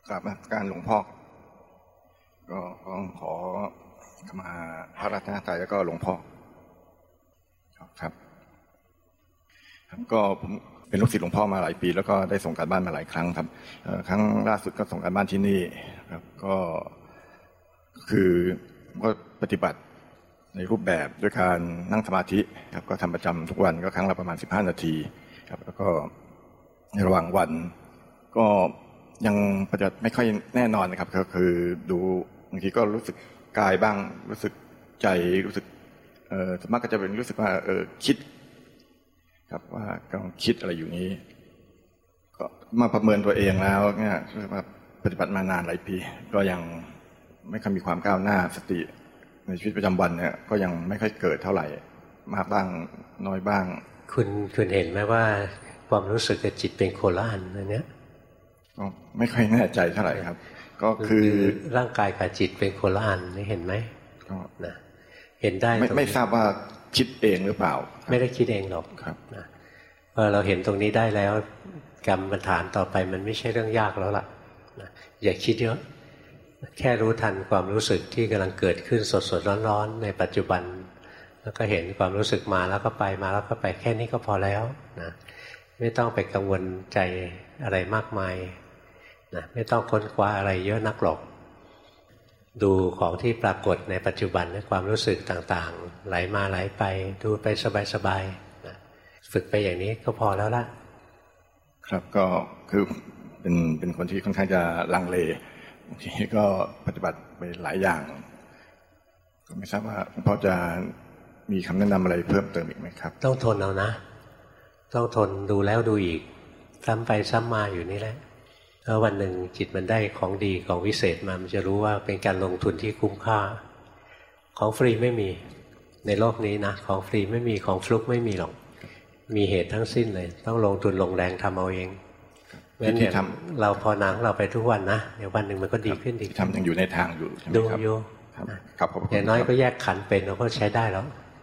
กราบการหลวงพ่อก็ต้องขอขมาพระรัตนตรัยแล้วก็หลวงพ่อครับครับก็ผมเป็นลูกศิษย์หลวงพ่อมาหลายปีแล้วก็ได้ส่งการบ้านมาหลายครั้งครับครั้งล่าสุดก็ส่งการบ้านที่นี่ครับก็คือก็ปฏิบัติในรูปแบบด้วยการนั่งสมาธิครับก็ทำประจำทุกวันก็ครั้งละประมาณสิบห้านาทีครับแล้วก็ในระหว่างวันก็ยังปฏิบัติไม่ค่อยแน่นอนนะครับก็คือดูบางทีก็รู้สึกกายบ้างรู้สึกใจรู้สึกเอ่อส่วนมากก็จะเป็นรู้สึกว่าเออคิดครับว่ากำลังคิดอะไรอยู่นี้ก็มาประเมินตัวเองแล้วเนี่ยว่าปฏิบัติมานานหลายปีก็ยังไม่ค่อยมีความก้าวหน้าสติในชีวิตประจำวันเนี่ยก็ยังไม่ค่อยเกิดเท่าไหร่มากบ้างน้อยบ้างคุณคุณเห็นไหมว่าความรู้สึกกับจิตเป็นโคละอันอันเนี้ยก็ไม่ค่อยแน่ใจเท่าไหร่ครับก็คือร่างกายกับจิตเป็นโคละอันนี่เห็นไหมนะเห็นได้ไม่ไม่ทราบว่าคิดเองหรือเปล่าไม่ได้คิดเองหรอกครับนะพอเราเห็นตรงนี้ได้แล้วกรรมฐานต่อไปมันไม่ใช่เรื่องยากแล้วล่ะนะอย่าคิดเยอะแค่รู้ทันความรู้สึกที่กำลังเกิดขึ้นสดๆร้อนๆในปัจจุบันแล้วก็เห็นความรู้สึกมาแล้วก็ไปมาแล้วก็ไปแค่นี้ก็พอแล้วนะไม่ต้องไปกังวลใจอะไรมากมายนะไม่ต้องค้นคว้าอะไรเยอะนักหรอกดูของที่ปรากฏในปัจจุบันในความรู้สึกต่างๆไหลมาไหลไปดูไปสบายๆนะฝึกไปอย่างนี้ก็พอแล้วล่ะครับก็คือเป็นเป็นคนที่ค่อนข้างจะลังเลบางทีก็ปฏิบัติไปหลายอย่างก็ไม่ทราบว่าหลวงพ่อจะมีคำแนะนำอะไรเพิ่มเติมอีกไหมครับต้องทนเอานะต้องทนดูแล้วดูอีกซ้ำไปซ้ำมาอยู่นี่แหละแล้ววันหนึ่งจิตมันได้ของดีของวิเศษมามันจะรู้ว่าเป็นการลงทุนที่คุ้มค่าของฟรีไม่มีในโลกนี้นะของฟรีไม่มีของฟลุกไม่มีหรอกมีเหตุทั้งสิ้นเลยต้องลงทุนลงแรงทำเอาเองเพราะฉะนั้นเราพอนังเราไปทุกวันนะเดี๋ยววันหนึ่งมันก็ดีขึ้นดีทำยังอยู่ในทางอยู่ดูอยู่ครับอย่างน้อยก็แยกขันเป็นเราก็ใช้ได้แล้ว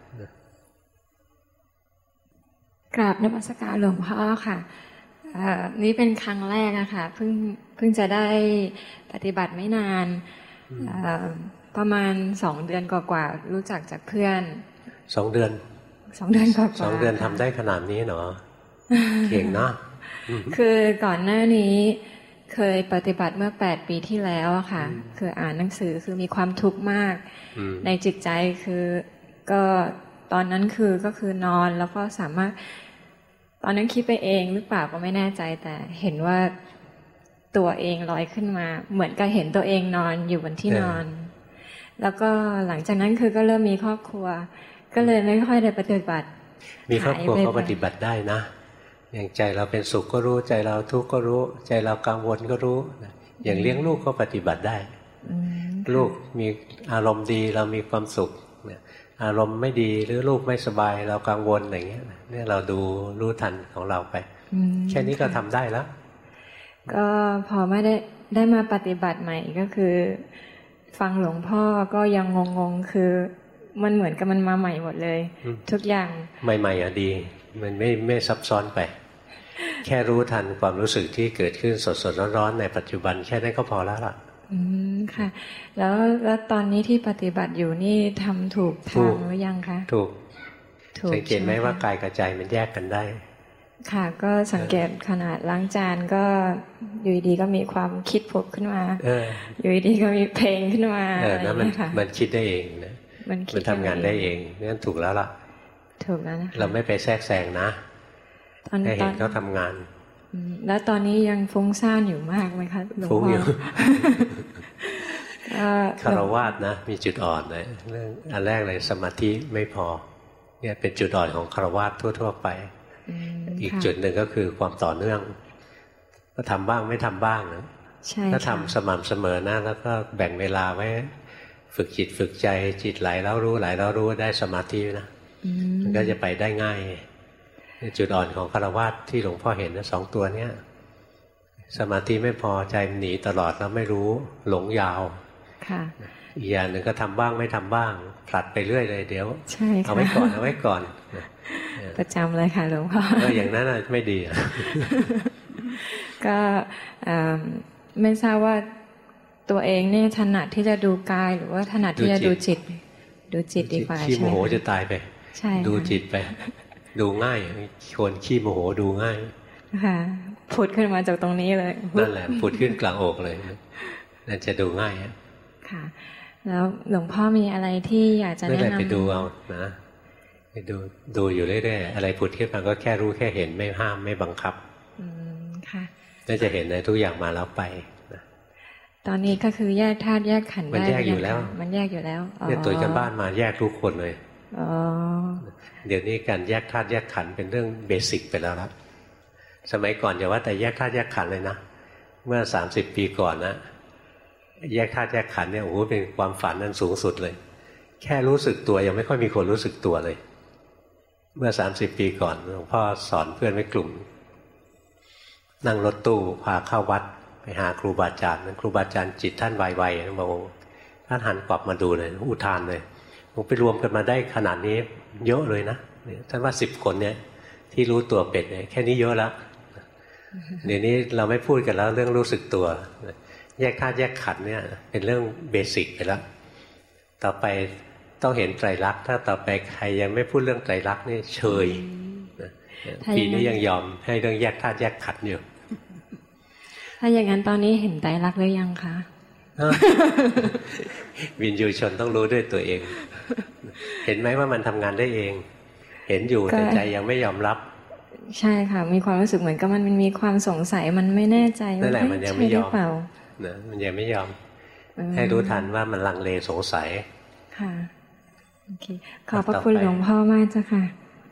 กราบนมัสการหลวงพ่อค่ะนี่เป็นครั้งแรกนะคะเพิ่งเพิ่งจะได้ปฏิบัติไม่นานประมาณสองเดือนกว่าๆรู้จักจากเพื่อนสองเดือนสองเดือนกว่าๆสองเดือนทำได้ขนาดนี้เหรอเก่งนะคือก่อนหน้านี้เคยปฏิบัติเมื่อแปดปีที่แล้วอะค่ะคืออ่านหนังสือคือมีความทุกข์มากในจิตใจคือก็ตอนนั้นคือก็คือนอนแล้วก็สามารถตอนนั้นคิดไปเองหรือเปล่าก็ไม่แน่ใจแต่เห็นว่าตัวเองลอยขึ้นมาเหมือนกับเห็นตัวเองนอนอยู่บนที่นอนแล้วก็หลังจากนั้นคือก็เริ่มมีครอบครัวก็เลยไม่ค่อยได้ปฏิบัติมีครอบครัวก็ปฏิบัติได้นะอย่างใจเราเป็นสุขก็รู้ใจเราทุกข์ก็รู้ใจเรากังวลก็รู้อย่างเลี้ยงลูกก็ปฏิบัติได้ลูกมีอารมณ์ดีเรามีความสุขอารมณ์ไม่ดีหรือลูกไม่สบายเรากังวลอย่างเงี้ยเนี่ยเราดูรู้ทันของเราไปแค่นี้ก็ทำได้แล้วก็พอไม่ได้ได้มาปฏิบัติใหม่ก็คือฟังหลวงพ่อก็ยังงงๆคือมันเหมือนกับมันมาใหม่หมดเลยทุกอย่างใหม่ๆอ่ะดีมันไม่ไม่ซับซ้อนไปแค่รู้ทันความรู้สึกที่เกิดขึ้นสดๆร้อนๆในปัจจุบันแค่นั้นก็พอแล้วล่ะอืมค่ะแล้วแล้วตอนนี้ที่ปฏิบัติอยู่นี่ทำถูกทางหรือยังคะถูกสังเกตไหมว่ากายกับใจมันแยกกันได้ค่ะก็สังเกตขนาดล้างจานก็อยู่ดีก็มีความคิดผุดขึ้นมาอยู่ดีก็มีเพลงขึ้นมาอะไรนั่นมันมันคิดได้เองนะมันทำงานได้เองนั่นถูกแล้วล่ะถูกแล้วนะคะเราไม่ไปแทรกแซงนะให้เห็นเขาทำงานแล้วตอนนี้ยังฟุ้งซ่านอยู่มากไหมคะหลวงพ่อฟุ้งอยู่คารวะนะมีจุดอ่อนเลยเรื่องอันแรกเลยสมาธิไม่พอเนี่ยเป็นจุดอ่อนของคารวะทั่วๆไปอีกจุดหนึ่งก็คือความต่อเนื่องก็ทำบ้างไม่ทำบ้างนะถ้าทำสม่ำเสมอนะแล้วก็แบ่งเวลาไว้ฝึกจิตฝึกใจจิตไหลแล้วรู้ไหลแล้วรู้ได้สมาธินะมันก็จะไปได้ง่ายจุดอ่อนของคารวะที่หลวงพ่อเห็นนะสองตัวเนี้ยสมาธิไม่พอใจหนีตลอดแล้วไม่รู้หลงยาวอีกอย่างหนึ่งก็ทำบ้างไม่ทำบ้างผลัดไปเรื่อยเลยเดี๋ยวเอาไว้ก่อนเอาไว้ก่อนประจำเลยค่ะหลวงพ่อก็อย่างนั้นไม่ดีก็ไม่ทราบว่าตัวเองเนี่ยถนัดที่จะดูกายหรือว่าถนัดที่จะดูจิตดูจิตดีกว่าใช่ไหมขี้โมโหจะตายไปใช่ดูจิตไปดูง่ายคนขี้โมโหดูง่ายค่ะผุดขึ้นมาจากตรงนี้เลยนั่นแหละผุดขึ้นกลางอกเลยนั่นจะดูง่ายค่ะแล้วหลวงพ่อมีอะไรที่อยากจะแนะนำไปดูเอานะไปดูดูอยู่เรื่อยๆอะไรผุดขึ้นมาก็แค่รู้แค่เห็นไม่ห้ามไม่บังคับอืมค่ะน่าจะเห็นนะทุกอย่างมาแล้วไปนะตอนนี้ก็คือแยกธาตุแยกขันธ์ได้มันแยกอยู่แล้วมันแยกอยู่แล้วเนี่ยตัวกันบ้านมาแยกทุกคนเลยอ๋อเดี๋ยวนี้การแยกธาตุแยกขันธ์เป็นเรื่องเบสิกไปแล้วละสมัยก่อนอย่าว่าแต่แยกธาตุแยกขันธ์เลยนะเมื่อสามสิบปีก่อนนะแยกธาตุแยกขันธ์เนี่ยโอ้โหเป็นความฝันนั้นสูงสุดเลยแค่รู้สึกตัวยังไม่ค่อยมีคนรู้สึกตัวเลยเมื่อสามสิบปีก่อนหลวงพ่อสอนเพื่อนไว้กลุ่มนั่งรถตู้พาเข้าวัดไปหาครูบาอาจารย์ครูบาอาจารย์จิตท่านไวๆบอกท่านหันกลับมาดูเลยอุทานเลยผมไปรวมกันมาได้ขนาดนี้เยอะเลยนะท่านว่าสิบคนเนี่ยที่รู้ตัวเป็นเนี่ยแค่นี้เยอะแล้วเดี๋ยวนี้เราไม่พูดกันแล้วเรื่องรู้สึกตัวแยกธาตุแยกขันธ์เนี่ยเป็นเรื่องเบสิกไปแล้วต่อไปต้องเห็นไตรลักษณ์ถ้าต่อไปใครยังไม่พูดเรื่องไตรลักษณ์นี่เฉยปีนี้ยังยอมให้เรื่องแยกธาตุแยกขันธ์อยู่ถ้าอย่างนั้นตอนนี้เห็นไตรลักษณ์หรือยังคะวินยูชนต้องรู้ด้วยตัวเองเห็นไหมว่ามันทำงานได้เองเห็นอยู่แต่ใจยังไม่ยอมรับใช่ค่ะมีความรู้สึกเหมือนกับมันมันมีความสงสัยมันไม่แน่ใจว่าใช่หรือเปล่านะมันยังไม่ยอมให้รู้ทันว่ามันลังเลสงสัยค่ะโอเคขอบพระคุณหลวงพ่อมากเจ้าค่ะ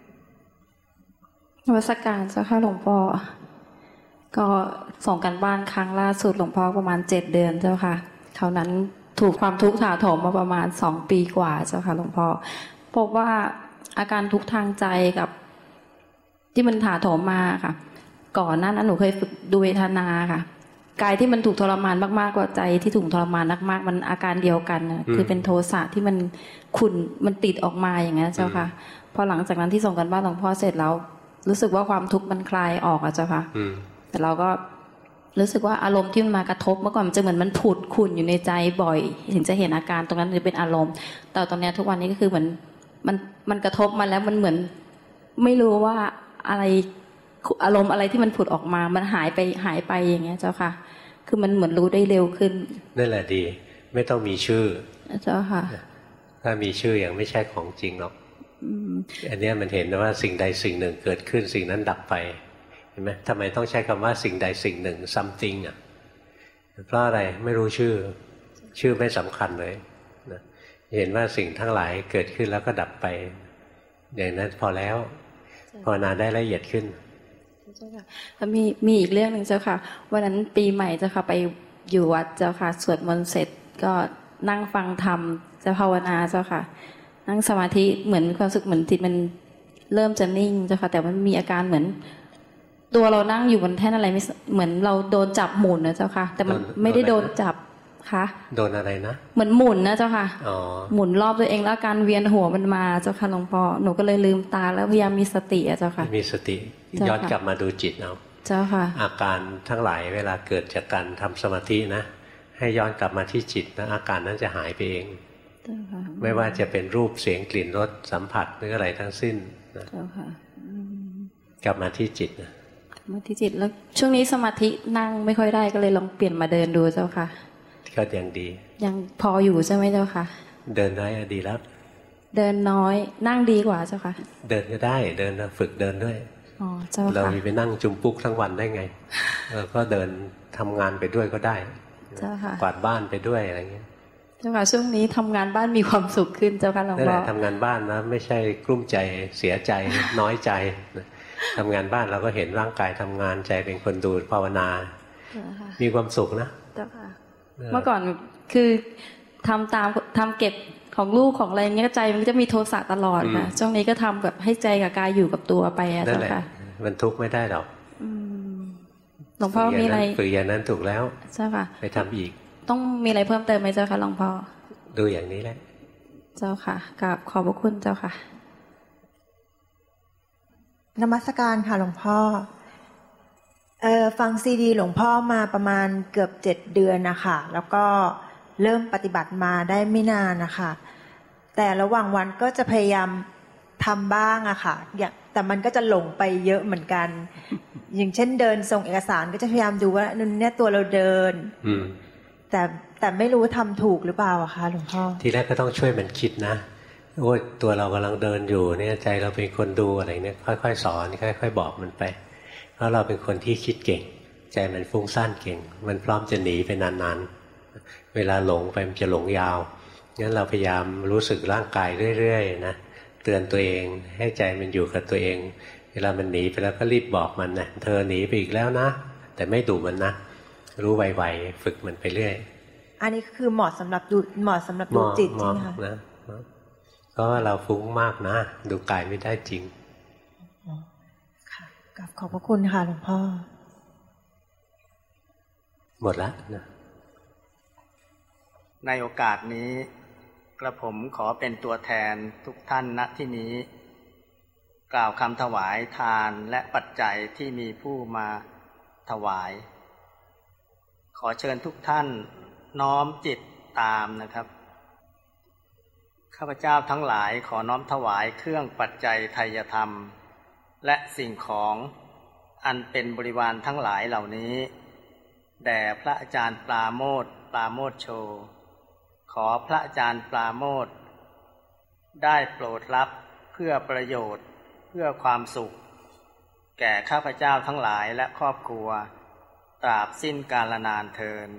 นมัสการเจ้าค่ะหลวงพ่อก็ส่งกันบ้านครั้งล่าสุดหลวงพ่อประมาณเจ็ดเดือนเจ้าค่ะเท่านั้นถูกความทุกข์ถาโถมมาประมาณสองปีกว่าเจ้าค่ะหลวงพ่อพบว่าอาการทุกข์ทางใจกับที่มันถาโถมมาค่ะก่อนหน้านั้นหนูเคยฝึกดูเวทนาค่ะกายที่มันถูกทรมานมากๆกว่าใจที่ถูกทรมานมากๆมันอาการเดียวกันคือเป็นโทสะที่มันขุ่นมันติดออกมาอย่างนี้เจ้าค่ะพอหลังจากนั้นที่ส่งกันบ้านหลวงพ่อเสร็จแล้วรู้สึกว่าความทุกข์มันคลายออกอ่ะเจ้าค่ะแต่เราก็รู้สึกว่าอารมณ์ที่มันมากระทบเมื่อก่อนมันจะเหมือนมันผุดขุ่นอยู่ในใจบ่อยถึงจะเห็นอาการตรงนั้นจะเป็นอารมณ์แต่ตอนนี้ทุกวันนี้ก็คือเหมือนมันมันกระทบมาแล้วมันเหมือนไม่รู้ว่าอะไรอารมณ์อะไรที่มันผุดออกมามันหายไปหายไปอย่างเงี้ยเจ้าค่ะคือมันเหมือนรู้ได้เร็วขึ้นนั่นแหละดีไม่ต้องมีชื่อเจ้าค่ะถ้ามีชื่อยังไม่ใช่ของจริงหรอกอันนี้มันเห็นว่าสิ่งใดสิ่งหนึ่งเกิดขึ้นสิ่งนั้นดับไปเห็นไหมทำไมต้องใช้คำว่าสิ่งใดสิ่งหนึ่ง something อ่ะเพราะอะไรไม่รู้ชื่อชื่อไม่สำคัญเลยนะเห็นว่าสิ่งทั้งหลายเกิดขึ้นแล้วก็ดับไปอย่างนั้นพอแล้วภาวนาได้ละเอียดขึ้นมีมีอีกเรื่องหนึ่งเจ้าค่ะวันนั้นปีใหม่เจ้าค่ะไปอยู่วัดเจ้าค่ะสวดมนต์เสร็จก็นั่งฟังธรรมจะภาวนาเจ้าค่ะนั่งสมาธิเหมือนความรู้สึกเหมือนจิตมันเริ่มจะนิ่งเจ้าค่ะแต่มันมีอาการเหมือนตัวเรานั่งอยู่บนแท่นอะไรไม่เหมือนเราโดนจับหมุนนะเจ้าค่ะแต่มันไม่ได้โดนจับค่ะโดนอะไรนะเหมือนหมุนนะเจ้าค่ะหมุนรอบตัวเองแล้วการเวียนหัวมันมาเจ้าค่ะหลวงพ่อหนูก็เลยลืมตาแล้วพยายามมีสติอะเจ้าค่ะมีสติย้อนกลับมาดูจิตเอาเจ้าค่ะอาการทั้งหลายเวลาเกิดจากการทำสมาธินะให้ย้อนกลับมาที่จิตนะอาการนั้นจะหายไปเองไม่ว่าจะเป็นรูปเสียงกลิ่นรสสัมผัสหรืออะไรทั้งสิ้นนะเจ้าค่ะกลับมาที่จิตนะมาที่จิตแล้วช่วงนี้สมาธินั่งไม่ค่อยได้ก็เลยลองเปลี่ยนมาเดินดูเจ้าค่ะก็ยังดียังพออยู่ใช่ไหมเจ้าค่ะเดินน้อยดีแล้วเดินน้อยนั่งดีกว่าเจ้าค่ะเดินก็ได้เดินฝึกเดินด้วยอ๋อเจ้าค่ะเราไปนั่งจุมปุ๊กทั้งวันได้ไงเราก็เดินทำงานไปด้วยก็ได้เจ้าค่ะกวาดบ้านไปด้วยอะไรเงี้ยเจ้าค่ะช่วงนี้ทำงานบ้านมีความสุขขึ้นเจ้าค่ะหลวงพ่อนั่นแหละทำงานบ้านนะไม่ใช่กลุ้มใจเสียใจน้อยใจทำงานบ้านเราก็เห็นร่างกายทำงานใจเป็นคนดูภาวนามีความสุขนะเจ้าค่ะเมื่อก่อนคือทำตามทำเก็บของลูกของอะไรเงี้ยใจมันจะมีโทสะตลอดนะช่วงนี้ก็ทำแบบให้ใจกับกายอยู่กับตัวไปอะเจ้าค่ะมันทุกข์ไม่ได้หรอกหลวงพ่อมีอะไรฝึกอย่างนั้นถูกแล้วเจ้าค่ะไปทำอีกต้องมีอะไรเพิ่มเติมไหมเจ้าค่ะหลวงพ่อดูอย่างนี้แหละเจ้าค่ะกราบขอบพระคุณเจ้าค่ะนมัสการค่ะหลวงพ่อเออฟังซีดีหลวงพ่อมาประมาณเกือบเจ็ดเดือนนะคะแล้วก็เริ่มปฏิบัติมาได้ไม่นานนะคะแต่ระหว่างวันก็จะพยายามทำบ้างอะค่ะแต่มันก็จะหลงไปเยอะเหมือนกัน อย่างเช่นเดินส่งเอกสารก็จะพยายามดูว่านั่นเนี่ยตัวเราเดินแต่แต่ไม่รู้ทำถูกหรือเปล่าอะคะหลวงพ่อทีแรกก็ต้องช่วยมันคิดนะโอ้ยตัวเรากำลังเดินอยู่เนี่ยใจเราเป็นคนดูอะไรเนี่ยค่อยๆสอนค่อยๆบอกมันไปเพราะเราเป็นคนที่คิดเก่งใจมันฟุ้งซ่านเก่งมันพร้อมจะหนีไปนานๆเวลาหลงไปมันจะหลงยาวงั้นเราพยายามรู้สึกร่างกายเรื่อยๆนะเตือนตัวเองให้ใจมันอยู่กับตัวเองเวลามันหนีไปแล้วก็รีบบอกมันนะเธอหนีไปอีกแล้วนะแต่ไม่ดุมันนะรู้ไวๆฝึกมันไปเรื่อยอันนี้คือเหมาะสำหรับดูเหมาะสำหรับดูจิตใช่ไหมคะนะเพราะว่าเราฟุ้งมากนะดูกายไม่ได้จริงค่ะขอบพระคุณค่ะหลวงพ่อหมดแล้วนะในโอกาสนี้กระผมขอเป็นตัวแทนทุกท่านณที่นี้กล่าวคำถวายทานและปัจจัยที่มีผู้มาถวายขอเชิญทุกท่านน้อมจิตตามนะครับข้าพเจ้าทั้งหลายขอน้อมถวายเครื่องปัจจัยไทยธรรมและสิ่งของอันเป็นบริวารทั้งหลายเหล่านี้แด่พระอาจารย์ปราโมทย์ปราโมทย์โชขอพระอาจารย์ปราโมทย์ได้โปรดรับเพื่อประโยชน์เพื่อความสุขแก่ข้าพเจ้าทั้งหลายและครอบครัวตราบสิ้นกาลนานเทอญ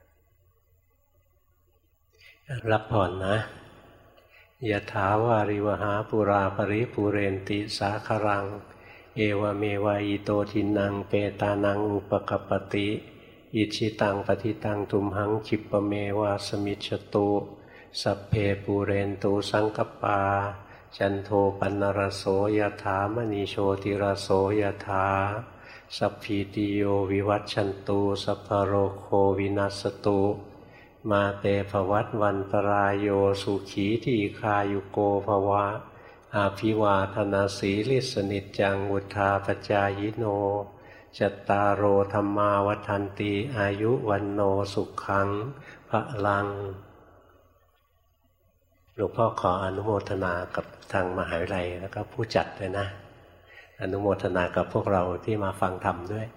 รับผ่อนนะยะถาวาริวหาปุราปริปุเรนติสาครังเอวเมวายโตทินังเปตานังอุปกัปปติอิชิตังปฏิตังทุมหังคิปเมวาสมิจฉตุสัพเพปูเรนตุสังกปาจันโทปนรโสยถามณีโชติรโสยถาสัพพิติโยวิวัชชันตุสัพพโรโควินัสตุมาเตภวัตวันตรายโยสุขีทีคายุโกภวะอาภิวาทนาสีลิสนิจจังวุธาปจายโนจัตตารโอธรรมาวัฏันติอายุวันโนสุขังพลังหลวงพ่อขออนุโมทนากับทางมหาวิทยาลัยแล้วก็ผู้จัดด้วยนะอนุโมทนากับพวกเราที่มาฟังธรรมด้วย